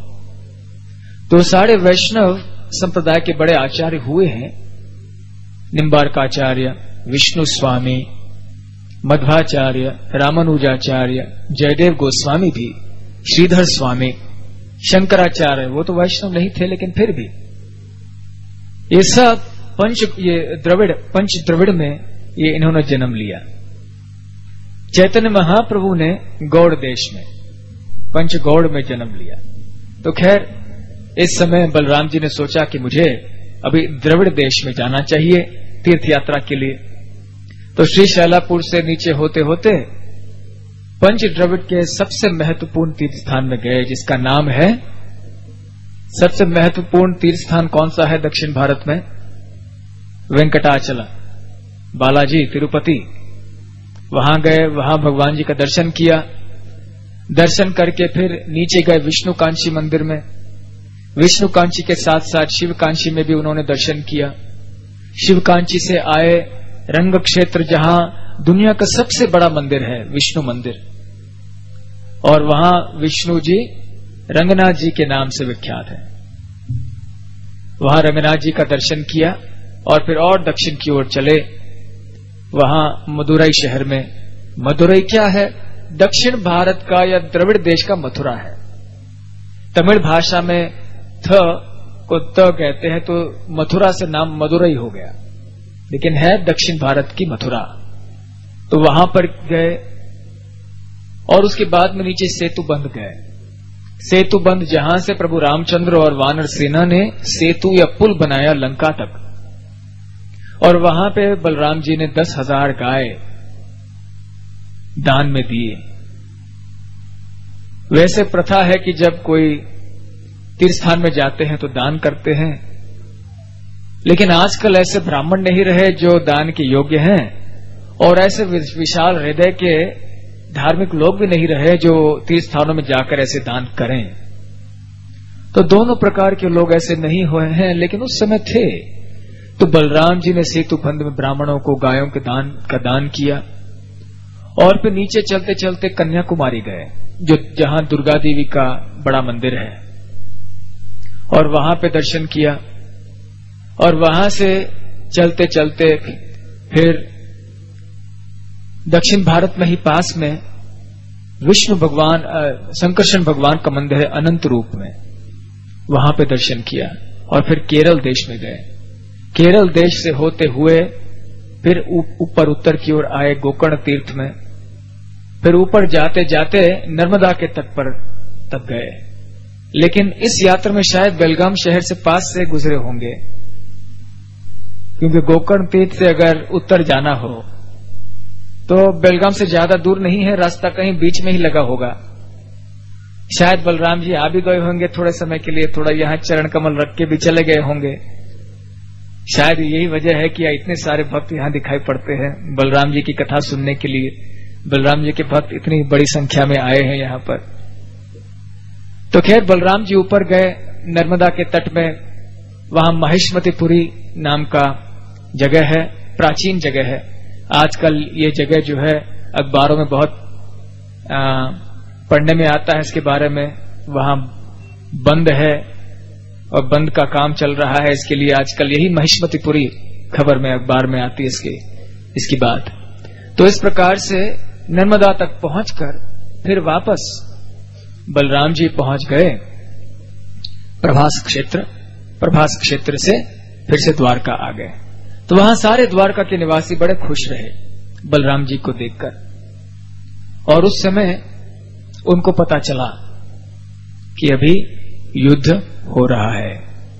S1: तो सारे वैष्णव संप्रदाय के बड़े आचार्य हुए हैं, निम्बार्काचार्य, विष्णु स्वामी, मध्वाचार्य, रामानुजाचार्य, जयदेव गोस्वामी भी, श्रीधर स्वामी, शंकराचार्य, वो तो वैष्णव नहीं थे लेकिन फिर भी ये सब पंच द्रविड़ में ये इन्होंने जन्म लिया। चैतन्य महाप्रभु ने गौड़ देश में, पंच गौड़ में जन्म लिया। तो खैर इस समय बलराम जी ने सोचा कि मुझे अभी द्रविड़ देश में जाना चाहिए तीर्थ यात्रा के लिए। तो श्री शैलापुर से नीचे होते होते पंच द्रविड़ के सबसे महत्वपूर्ण तीर्थ स्थान में गए, जिसका नाम है, सबसे महत्वपूर्ण तीर्थ स्थान कौन सा है दक्षिण भारत में? वेंकटाचला, बालाजी, तिरुपति। वहां गए, वहां भगवान जी का दर्शन किया। दर्शन करके फिर नीचे गए विष्णुकांची मंदिर में। विष्णुकांची के साथ साथ शिवकांची में भी उन्होंने दर्शन किया। शिवकांची से आए रंग क्षेत्र, जहां दुनिया का सबसे बड़ा मंदिर है, विष्णु मंदिर, और वहां विष्णु जी रंगनाथ जी के नाम से विख्यात है। वहां रंगनाथ जी का दर्शन किया और फिर और दक्षिण की ओर चले, वहां मदुरई शहर में। मदुरई क्या है? दक्षिण भारत का या द्रविड़ देश का मथुरा है। तमिल भाषा में थ को त कहते हैं, तो मथुरा से नाम मदुरई हो गया, लेकिन है दक्षिण भारत की मथुरा। तो वहां पर गए और उसके बाद में नीचे सेतुबंध गए। सेतुबंध, जहां से प्रभु रामचंद्र और वानर सेना ने सेतु या पुल बनाया लंका तक, और वहां पे बलराम जी ने 10,000 गाय दान में दिए। वैसे प्रथा है कि जब कोई तीर्थ स्थान में जाते हैं तो दान करते हैं, लेकिन आजकल ऐसे ब्राह्मण नहीं रहे जो दान के योग्य हैं, और ऐसे विशाल हृदय के धार्मिक लोग भी नहीं रहे जो तीर्थ स्थानों में जाकर ऐसे दान करें। तो दोनों प्रकार के लोग ऐसे नहीं हुए हैं, लेकिन उस समय थे। तो बलराम जी ने सेतुबंध में ब्राह्मणों को गायों के दान किया, और फिर नीचे चलते चलते कन्याकुमारी गए, जो जहां दुर्गा देवी का बड़ा मंदिर है, और वहां पे दर्शन किया। और वहां से चलते चलते फिर दक्षिण भारत में ही पास में विष्णु भगवान, संकर्षण भगवान का मंदिर है अनंत रूप में, वहां पे दर्शन किया। और फिर केरल देश में गए। केरल देश से होते हुए फिर ऊपर उत्तर की ओर आए गोकर्ण तीर्थ में। फिर ऊपर जाते जाते नर्मदा के तट पर तक गए, लेकिन इस यात्रा में शायद बेलगाम शहर से पास से गुजरे होंगे, क्योंकि गोकर्ण तीर्थ से अगर उत्तर जाना हो तो बेलगाम से ज्यादा दूर नहीं है, रास्ता कहीं बीच में ही लगा होगा। शायद बलराम जी आ भी गए होंगे थोड़े समय के लिए, थोड़ा यहां चरण कमल रख के भी चले गए होंगे। शायद यही वजह है कि इतने सारे भक्त यहां दिखाई पड़ते हैं बलराम जी की कथा सुनने के लिए। बलराम जी के भक्त इतनी बड़ी संख्या में आए हैं यहां पर। तो खैर बलराम जी ऊपर गए नर्मदा के तट में, वहां महिष्मतिपुरी नाम का जगह है, प्राचीन जगह है। आजकल ये जगह जो है अखबारों में बहुत पढ़ने में आता है इसके बारे में। वहां बंद है, और बंद का काम चल रहा है। इसके लिए आजकल यही महिष्मतिपुरी खबर में अखबार में आती है इसकी बात। तो इस प्रकार से नर्मदा तक पहुंचकर फिर वापस बलराम जी पहुंच गए प्रभास क्षेत्र से फिर से द्वारका आ गए। तो वहां सारे द्वारका के निवासी बड़े खुश रहे बलराम जी को देखकर। और उस समय उनको पता चला कि अभी युद्ध हो रहा है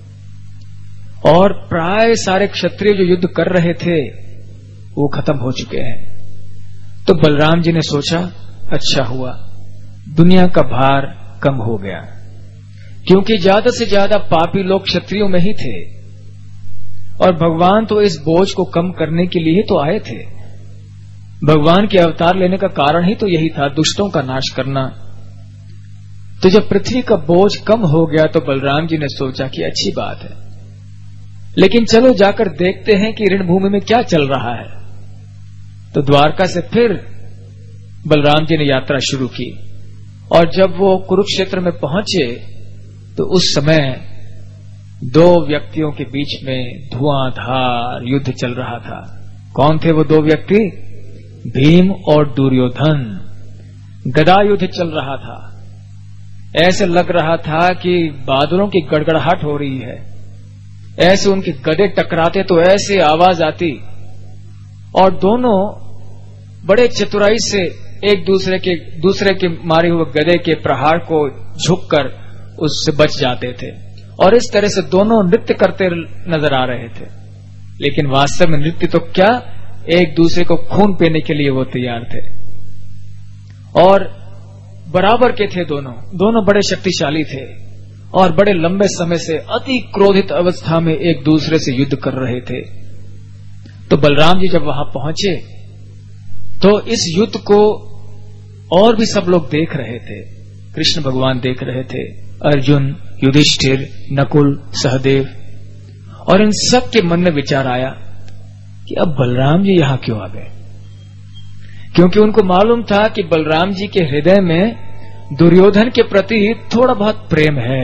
S1: और प्राय सारे क्षत्रिय जो युद्ध कर रहे थे वो खत्म हो चुके हैं। तो बलराम जी ने सोचा, अच्छा हुआ, दुनिया का भार कम हो गया, क्योंकि ज्यादा से ज्यादा पापी लोग क्षत्रियों में ही थे और भगवान तो इस बोझ को कम करने के लिए ही तो आए थे। भगवान के अवतार लेने का कारण ही तो यही था, दुष्टों का नाश करना। तो जब पृथ्वी का बोझ कम हो गया तो बलराम जी ने सोचा कि अच्छी बात है, लेकिन चलो जाकर देखते हैं कि रणभूमि में क्या चल रहा है। तो द्वारका से फिर बलराम जी ने यात्रा शुरू की और जब वो कुरुक्षेत्र में पहुंचे तो उस समय दो व्यक्तियों के बीच में धुआंधार युद्ध चल रहा था। कौन थे वो दो व्यक्ति? भीम और दुर्योधन। गदा युद्ध चल रहा था। ऐसे लग रहा था कि बादलों की गड़गड़ाहट हो रही है। ऐसे उनके गदे टकराते तो ऐसे आवाज आती और दोनों बड़े चतुराई से एक दूसरे के मारे हुए गदे के प्रहार को झुककर उससे बच जाते थे और इस तरह से दोनों नृत्य करते नजर आ रहे थे। लेकिन वास्तव में नृत्य तो क्या, एक दूसरे को खून पीने के लिए वो तैयार थे और बराबर के थे। दोनों बड़े शक्तिशाली थे और बड़े लंबे समय से अति क्रोधित अवस्था में एक दूसरे से युद्ध कर रहे थे। तो बलराम जी जब वहां पहुंचे तो इस युद्ध को और भी सब लोग देख रहे थे। कृष्ण भगवान देख रहे थे, अर्जुन, युधिष्ठिर, नकुल, सहदेव, और इन सब के मन में विचार आया कि अब बलराम जी यहां क्यों आ गए, क्योंकि उनको मालूम था कि बलराम जी के हृदय में दुर्योधन के प्रति थोड़ा बहुत प्रेम है।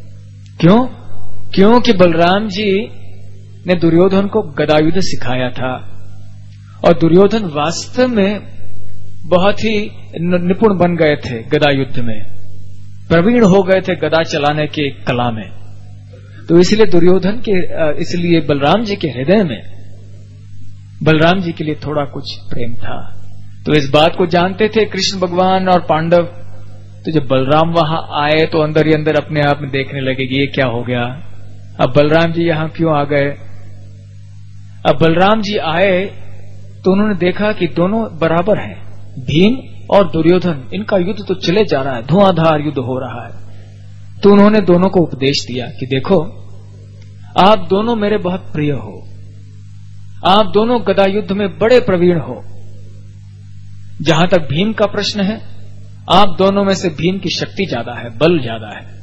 S1: क्योंकि बलराम जी ने दुर्योधन को गदायुद्ध सिखाया था और दुर्योधन वास्तव में बहुत ही निपुण बन गए थे गदायुद्ध में, प्रवीण हो गए थे गदा चलाने के कला में। तो इसलिए बलराम जी के हृदय में बलराम जी के लिए थोड़ा कुछ प्रेम था। तो इस बात को जानते थे कृष्ण भगवान और पांडव। तो जब बलराम वहां आए तो अंदर ही अंदर अपने आप में देखने लगे कि ये क्या हो गया, अब बलराम जी यहां क्यों आ गए। अब बलराम जी आए तो उन्होंने देखा कि दोनों बराबर हैं, भीम और दुर्योधन, इनका युद्ध तो चले जा रहा है, धुआंधार युद्ध हो रहा है। तो उन्होंने दोनों को उपदेश दिया कि देखो, आप दोनों मेरे बहुत प्रिय हो, आप दोनों गदा युद्ध में बड़े प्रवीण हो। जहां तक भीम का प्रश्न है, आप दोनों में से भीम की शक्ति ज्यादा है, बल ज्यादा है,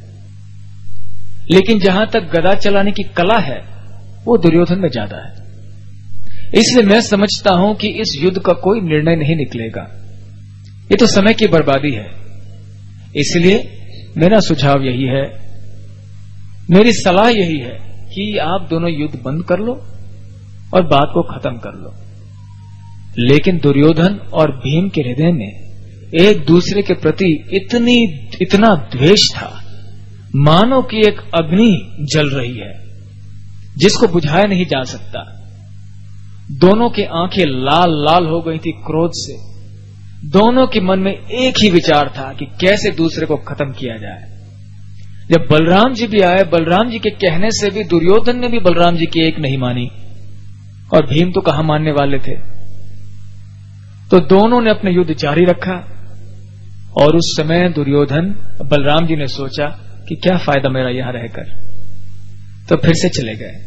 S1: लेकिन जहां तक गदा चलाने की कला है वो दुर्योधन में ज्यादा है। इसलिए मैं समझता हूं कि इस युद्ध का कोई निर्णय नहीं निकलेगा, ये तो समय की बर्बादी है। इसलिए मेरा सुझाव यही है, मेरी सलाह यही है कि आप दोनों युद्ध बंद कर लो और बात को खत्म कर लो। लेकिन दुर्योधन और भीम के हृदय में एक दूसरे के प्रति इतना द्वेष था, मानो कि एक अग्नि जल रही है जिसको बुझाया नहीं जा सकता। दोनों की आंखें लाल लाल हो गई थी क्रोध से। दोनों के मन में एक ही विचार था कि कैसे दूसरे को खत्म किया जाए। जब बलराम जी भी आए, बलराम जी के कहने से भी दुर्योधन ने भी बलराम जी की एक नहीं मानी और भीम तो कहां मानने वाले थे। तो दोनों ने अपने युद्ध जारी रखा और उस समय दुर्योधन, बलराम जी ने सोचा कि क्या फायदा मेरा यहां रहकर, तो फिर से चले गए।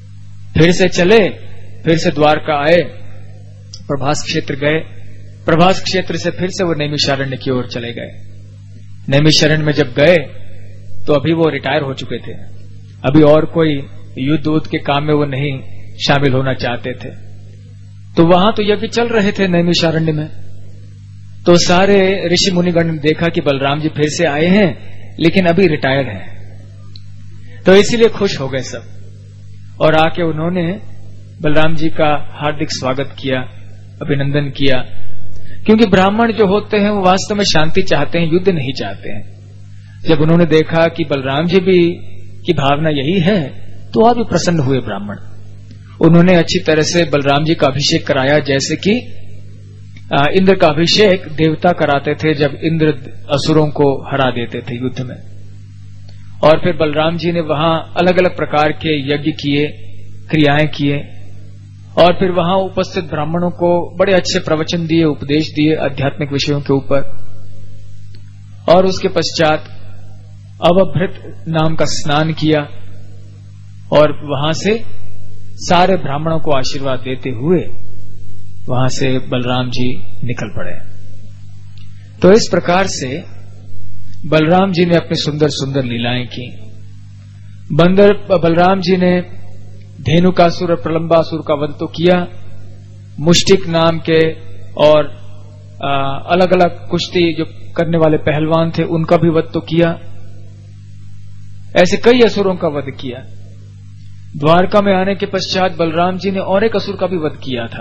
S1: फिर से द्वारका आए, प्रभास क्षेत्र गए। प्रभास क्षेत्र से फिर से वो नैमिषारण्य की ओर चले गए। नैमिषारण्य में जब गए तो अभी वो रिटायर हो चुके थे, अभी और कोई युद्ध के काम में वो नहीं शामिल होना चाहते थे। तो वहां तो यज्ञ चल रहे थे नैमिषारण्य में। तो सारे ऋषि मुनिगण ने देखा कि बलराम जी फिर से आए हैं लेकिन अभी रिटायर हैं। तो इसीलिए खुश हो गए सब, और आके उन्होंने बलराम जी का हार्दिक स्वागत किया, अभिनंदन किया। क्योंकि ब्राह्मण जो होते हैं वो वास्तव में शांति चाहते हैं, युद्ध नहीं चाहते हैं। जब उन्होंने देखा कि बलराम जी भी की भावना यही है तो और भी प्रसन्न हुए ब्राह्मण। उन्होंने अच्छी तरह से बलराम जी का अभिषेक कराया, जैसे कि इंद्र का अभिषेक देवता कराते थे जब इंद्र असुरों को हरा देते थे युद्ध में। और फिर बलराम जी ने वहां अलग अलग प्रकार के यज्ञ किए, क्रियाएं किए, और फिर वहां उपस्थित ब्राह्मणों को बड़े अच्छे प्रवचन दिए, उपदेश दिए आध्यात्मिक विषयों के ऊपर। और उसके पश्चात अवभृत नाम का स्नान किया और वहां से सारे ब्राह्मणों को आशीर्वाद देते हुए वहां से बलराम जी निकल पड़े। तो इस प्रकार से बलराम जी ने अपनी सुंदर सुंदर लीलाएं की। बलराम जी ने धेनुकासुर और प्रलंबासुर का वध तो किया, मुष्टिक नाम के और अलग अलग कुश्ती जो करने वाले पहलवान थे उनका भी वध तो किया। ऐसे कई असुरों का वध किया। द्वारका में आने के पश्चात बलराम जी ने और एक असुर का भी वध किया था,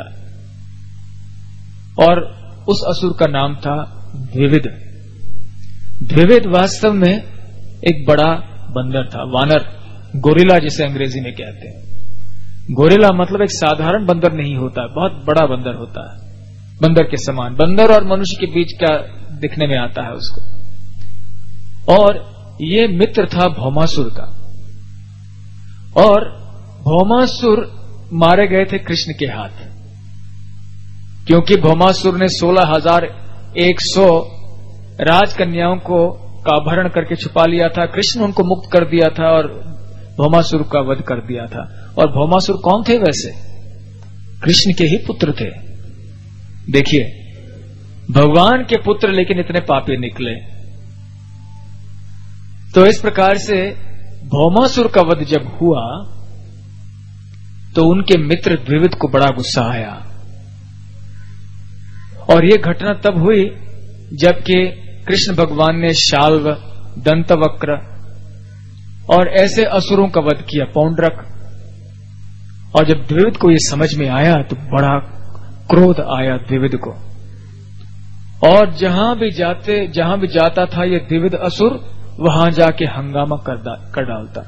S1: और उस असुर का नाम था द्विविद। द्विविद वास्तव में एक बड़ा बंदर था, वानर, गोरिल्ला जिसे अंग्रेजी में कहते हैं। गोरिल्ला मतलब एक साधारण बंदर नहीं होता, बहुत बड़ा बंदर होता है, बंदर के समान। बंदर और मनुष्य के बीच का दिखने में आता है उसको। और ये मित्र था भौमासुर का, और भौमासुर मारे गए थे कृष्ण के हाथ, क्योंकि भौमासुर ने 16,100 राजकन्याओं को का अपहरण करके छुपा लिया था। कृष्ण उनको मुक्त कर दिया था और भौमासुर का वध कर दिया था। और भौमासुर कौन थे वैसे? कृष्ण के ही पुत्र थे। देखिए, भगवान के पुत्र लेकिन इतने पापी निकले। तो इस प्रकार से भौमासुर का वध जब हुआ तो उनके मित्र द्विविद को बड़ा गुस्सा आया। और ये घटना तब हुई जबकि कृष्ण भगवान ने शाल्व, दंतवक्र और ऐसे असुरों का वध किया, पौंड्रक। और जब द्विविद को ये समझ में आया तो बड़ा क्रोध आया द्विविद को, और जहां भी जाता था ये द्विविद असुर वहां जाके हंगामा कर डालता।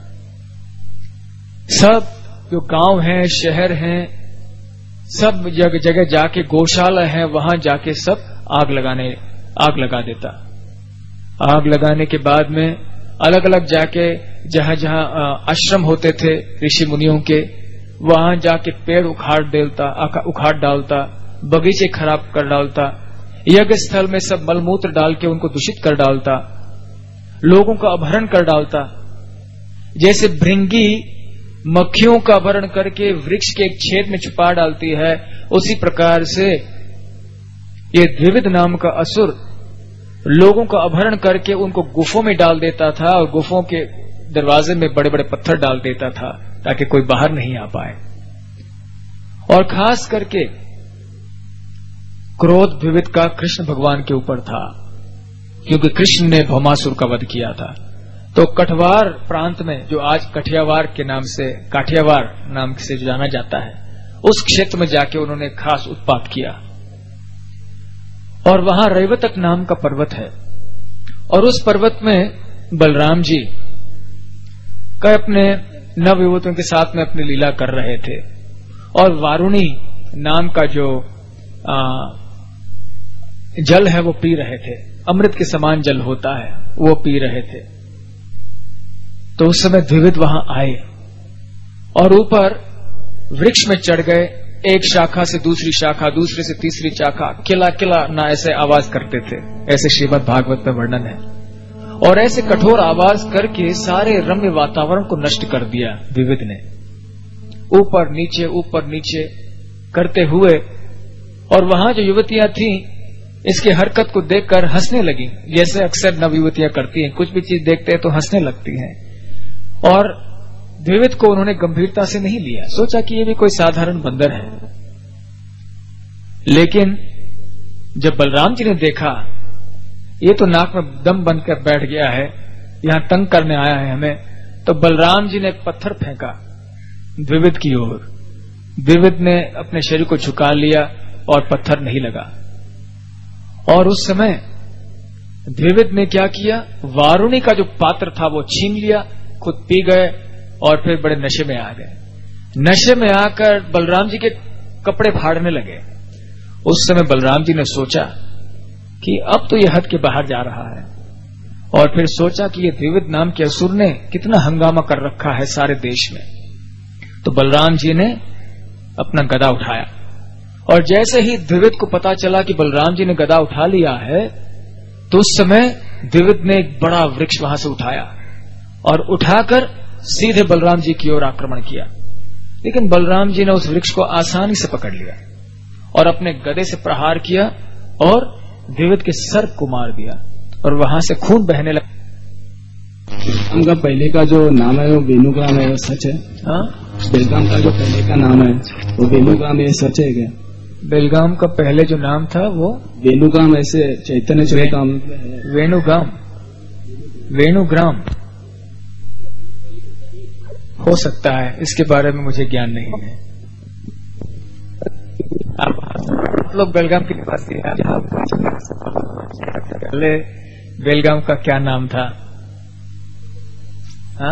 S1: सब जो गांव हैं, शहर हैं, सब जगह जाके, गौशाला है, वहां जाके सब आग लगा देता। आग लगाने के बाद में अलग अलग जाके जहां जहां आश्रम होते थे ऋषि मुनियों के, वहां जाके पेड़ उखाड़ डालता, बगीचे खराब कर डालता, यज्ञ स्थल में सब मलमूत्र डाल के उनको दूषित कर डालता, लोगों का अपहरण कर डालता। जैसे भृंगी मक्खियों का अपहरण करके वृक्ष के एक छेद में छुपा डालती है, उसी प्रकार से ये द्विविद नाम का असुर लोगों का अपहरण करके उनको गुफों में डाल देता था, और गुफों के दरवाजे में बड़े बड़े पत्थर डाल देता था ताकि कोई बाहर नहीं आ पाए। और खास करके क्रोध द्विविद का कृष्ण भगवान के ऊपर था, क्योंकि कृष्ण ने भौमासुर का वध किया था। तो कठवार प्रांत में, जो आज काठियावाड़ नाम से जाना जाता है, उस क्षेत्र में जाके उन्होंने खास उत्पात किया। और वहां रैवतक नाम का पर्वत है, और उस पर्वत में बलराम जी का अपने नवयुवतियों के साथ में अपनी लीला कर रहे थे, और वारुणी नाम का जो जल है वो पी रहे थे। अमृत के समान जल होता है, वो पी रहे थे। तो उस समय द्विविद वहां आए और ऊपर वृक्ष में चढ़ गए, एक शाखा से दूसरी शाखा, दूसरे से तीसरी शाखा, किला किला ना ऐसे आवाज करते थे, ऐसे श्रीमद् भागवत में वर्णन है। और ऐसे कठोर आवाज करके सारे रम्य वातावरण को नष्ट कर दिया द्विविद ने, ऊपर नीचे करते हुए। और वहां जो युवतियां थीं इसकी हरकत को देखकर हंसने लगी, जैसे अक्सर नव युवतियां करती हैं, कुछ भी चीज देखते हैं तो हंसने लगती हैं। और द्विविद को उन्होंने गंभीरता से नहीं लिया, सोचा कि ये भी कोई साधारण बंदर है। लेकिन जब बलराम जी ने देखा ये तो नाक में दम बनकर बैठ गया है, यहां तंग करने आया है हमें, तो बलराम जी ने एक पत्थर फेंका द्विविद की ओर। द्विविद ने अपने शरीर को झुका लिया और पत्थर नहीं लगा। और उस समय द्विविद ने क्या किया, वारुणी का जो पात्र था वो छीन लिया, खुद पी गए और फिर बड़े नशे में आ गए। नशे में आकर बलराम जी के कपड़े फाड़ने लगे। उस समय बलराम जी ने सोचा कि अब तो यह हद के बाहर जा रहा है, और फिर सोचा कि ये द्विविद नाम के असुर ने कितना हंगामा कर रखा है सारे देश में। तो बलराम जी ने अपना गदा उठाया, और जैसे ही द्विविद को पता चला कि बलराम जी ने गदा उठा लिया है, तो उस समय द्विविद ने एक बड़ा वृक्ष वहां से उठाया और उठाकर सीधे बलराम जी की ओर आक्रमण किया। लेकिन बलराम जी ने उस वृक्ष को आसानी से पकड़ लिया और अपने गदे से प्रहार किया और द्विविद के सर को मार दिया, और वहां से खून बहने लगा।
S2: उनका पहले का जो नाम है वो वेणुग्राम है, वो सच है?
S1: हाँ,
S2: बेलगाम का जो पहले का नाम है वो वेणुग्राम, ये सच है क्या?
S1: बेलगाम का पहले जो नाम था वो
S2: वेणुग्राम, ऐसे चैतन्य चरितामृत में है।
S1: वेणुग्राम हो सकता है, इसके बारे में मुझे ज्ञान नहीं है। आप लोग बेलगाम के निवासी हैं, पहले बेलगाम का क्या नाम था? हाँ,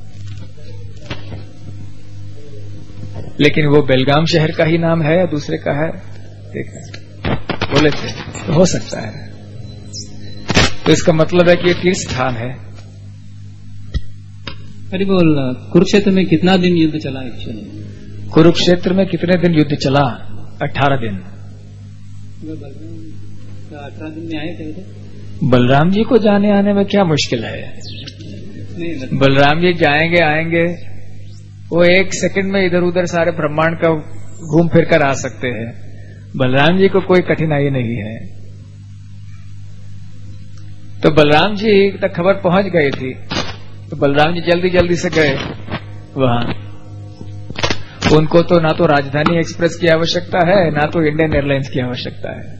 S1: लेकिन वो बेलगाम शहर का ही नाम है या दूसरे का है? ठीक है, बोले थे तो हो सकता है। तो इसका मतलब है कि ये तीर्थ स्थान है।
S2: अरे बोल, कुरुक्षेत्र में कितना दिन युद्ध चला एक्चुअली?
S1: कुरुक्षेत्र में कितने दिन युद्ध चला? 18 दिन।
S2: 18 दिन में आए थे।
S1: बलराम जी को जाने आने में क्या मुश्किल है? बलराम जी जाएंगे आएंगे, वो एक सेकंड में इधर उधर सारे ब्रह्मांड का घूम फिर कर आ सकते हैं। बलराम जी को कोई कठिनाई नहीं है। तो बलराम जी तक खबर पहुंच गई थी, तो बलराम जी जल्दी जल्दी से गए वहां। उनको तो ना तो राजधानी एक्सप्रेस की आवश्यकता है, ना तो इंडियन एयरलाइंस की आवश्यकता है।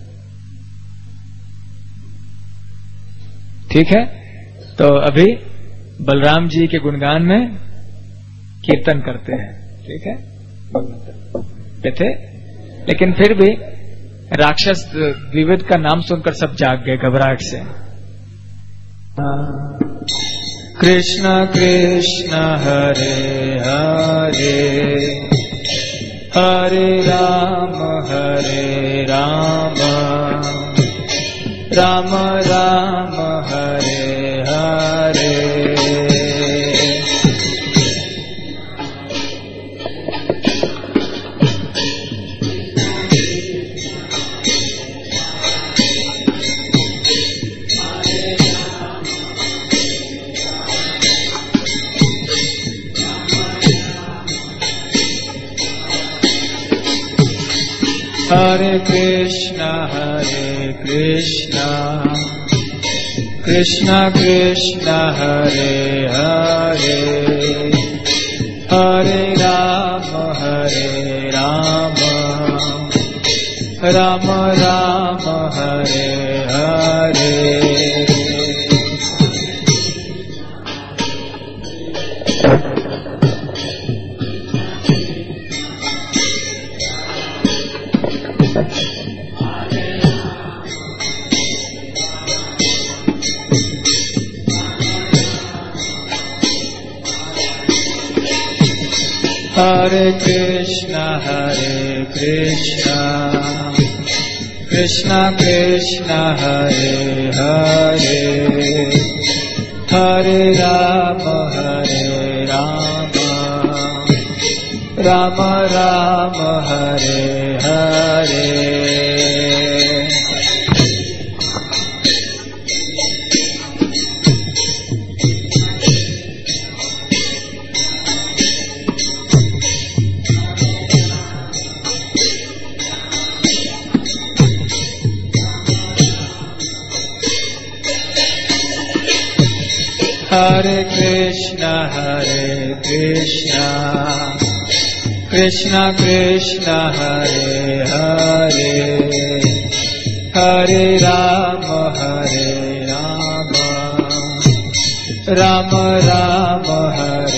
S1: ठीक है, तो अभी बलराम जी के गुणगान में कीर्तन करते हैं। ठीक है थे, लेकिन फिर भी राक्षस द्विविद का नाम सुनकर सब जाग गए घबराहट से। कृष्ण कृष्ण हरे हरे, हरे राम राम राम हरे हरे। हरे कृष्ण कृष्ण कृष्ण हरे हरे, हरे राम राम राम हरे हरे। हरे कृष्ण कृष्ण कृष्ण हरे हरे, हरे राम राम राम हरे हरे। हरे कृष्ण कृष्ण कृष्ण हरे हरे, हरे राम राम राम हरे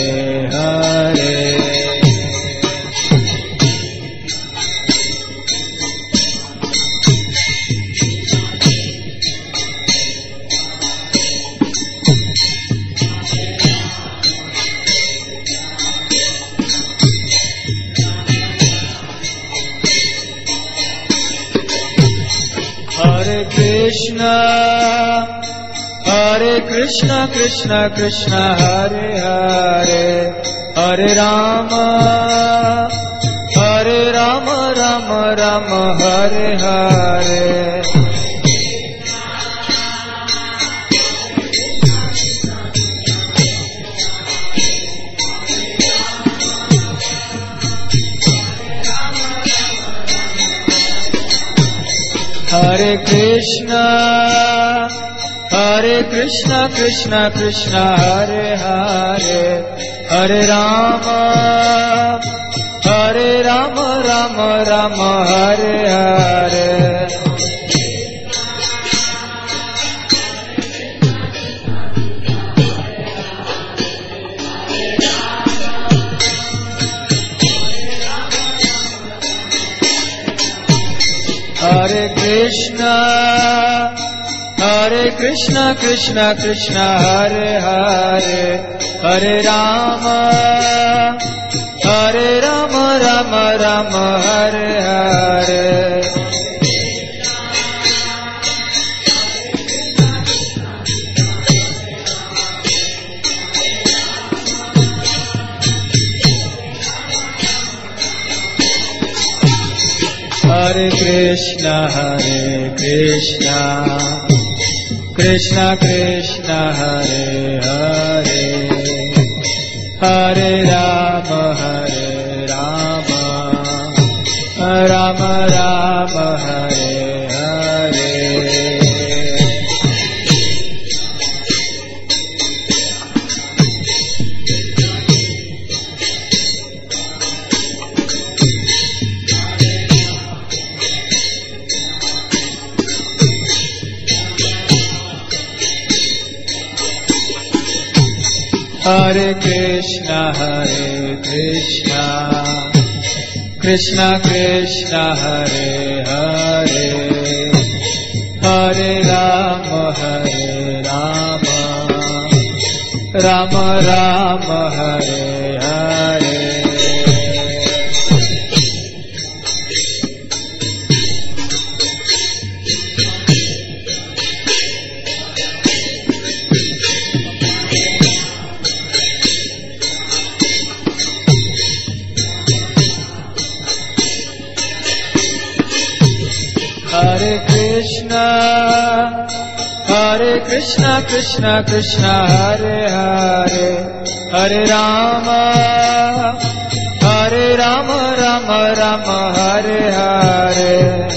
S1: Krishna Krishna Hare Hare Hare Ram Ram Ram Hare Hare Hare Krishna Krishna Hare Hare Hare Ram Ram Ram Hare Hare Hare Krishna Krishna Hare Hare Hare Ram Ram Ram Hare Hare Hare Krishna Krishna Krishna Hare Hare Hare Ram Ram Ram Hare Hare Hare Krishna Krishna Krishna Hare Hare Hare Ram Ram Ram Hare Hare Hare Krishna Krishna Hare Hare Hare Ram Ram Ram Hare Hare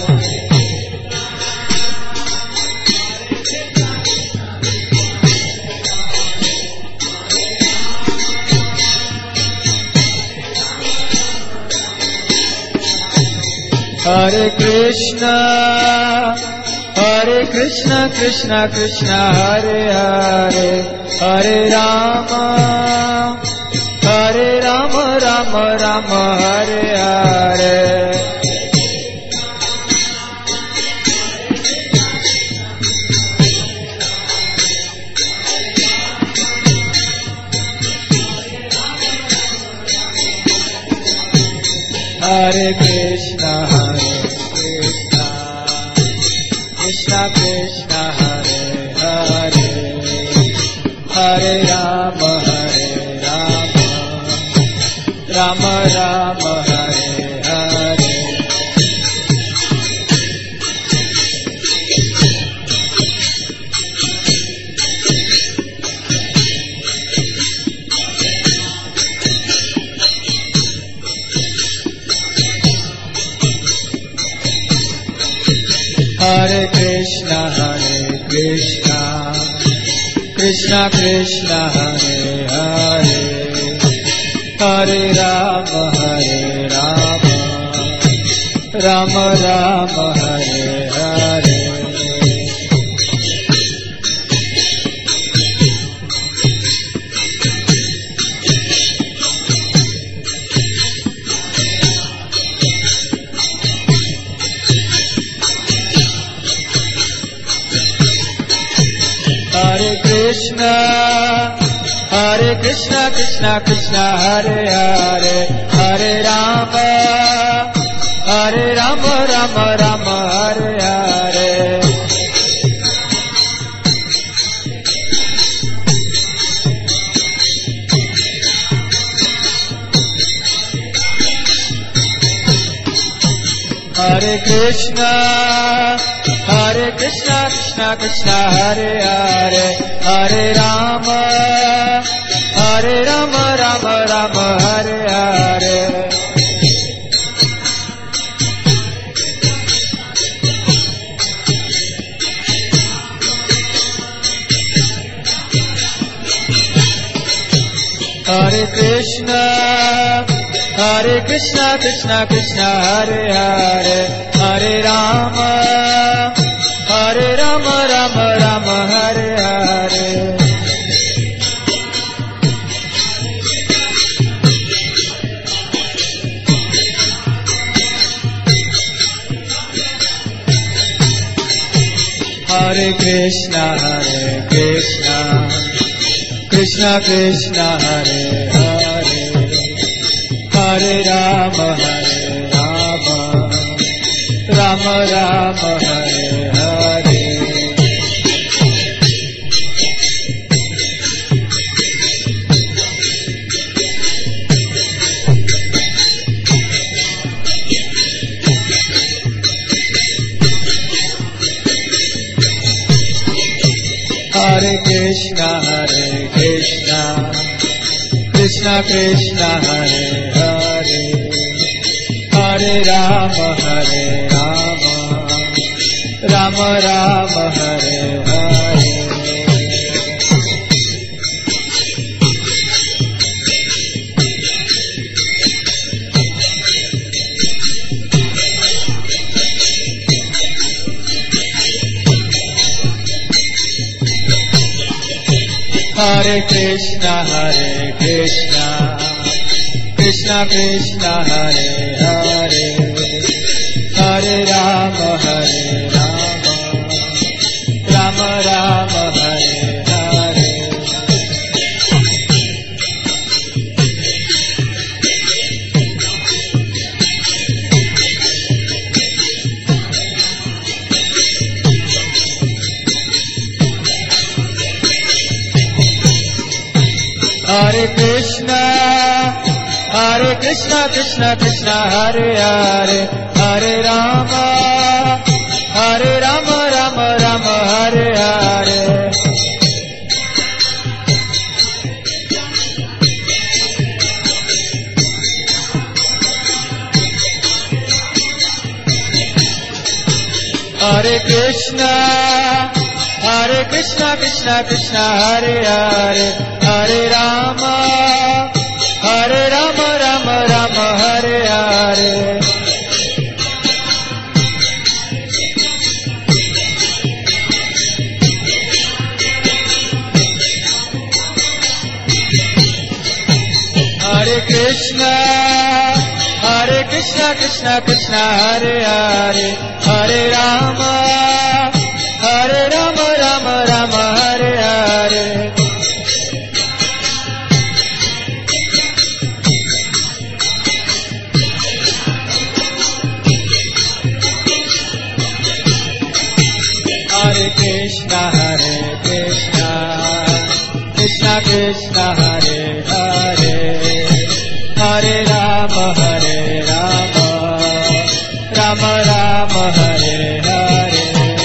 S1: Hare Krishna Krishna Hare Hare Hare Ram Ram Ram Hare Hare Hare Krishna Krishna Krishna Hare Hare Hare Ram Ram Ram Hare Hare Hare Krishna Krishna Krishna Hare Hare Hare Ram Ram Ram Hare Hare Hare Krishna Krishna Hare Hare Hare Ram Ram Ram Hare Hare Hare Krishna Krishna Krishna Hare Hare Hare Rama Rama Rama Hare Hare Hare Krishna Krishna Krishna Hare Hare Hare Rama Rama Rama Hare Hare Hare Krishna Krishna Krishna Hare Hare Hare Rama Rama Rama Hare Hare Hare Krishna Krishna Krishna Hare Hare Hare Rama Rama Rama Hare Hare Hare Krishna Krishna Krishna Hare Hare Hare Rama Rama Rama Hare Hare Hare Krishna Krishna Krishna Hare Hare Hare Rama Rama Rama Hare Hare Hare Krishna Krishna Krishna Hare Hare Hare Rama Rama Rama Hare Hare Hare Krishna Krishna Krishna Hare Hare Hare Rama Rama Rama Hare Hare Hare Krishna Krishna Krishna Hare Hare Hare Rama Rama Rama Hare Hare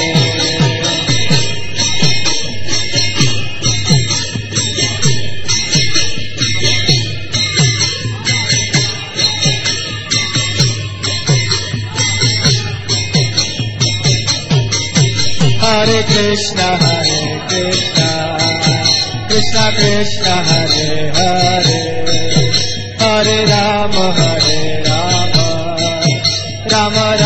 S1: Hare Krishna Krishna Krishna Hare Hare Hare Rama Rama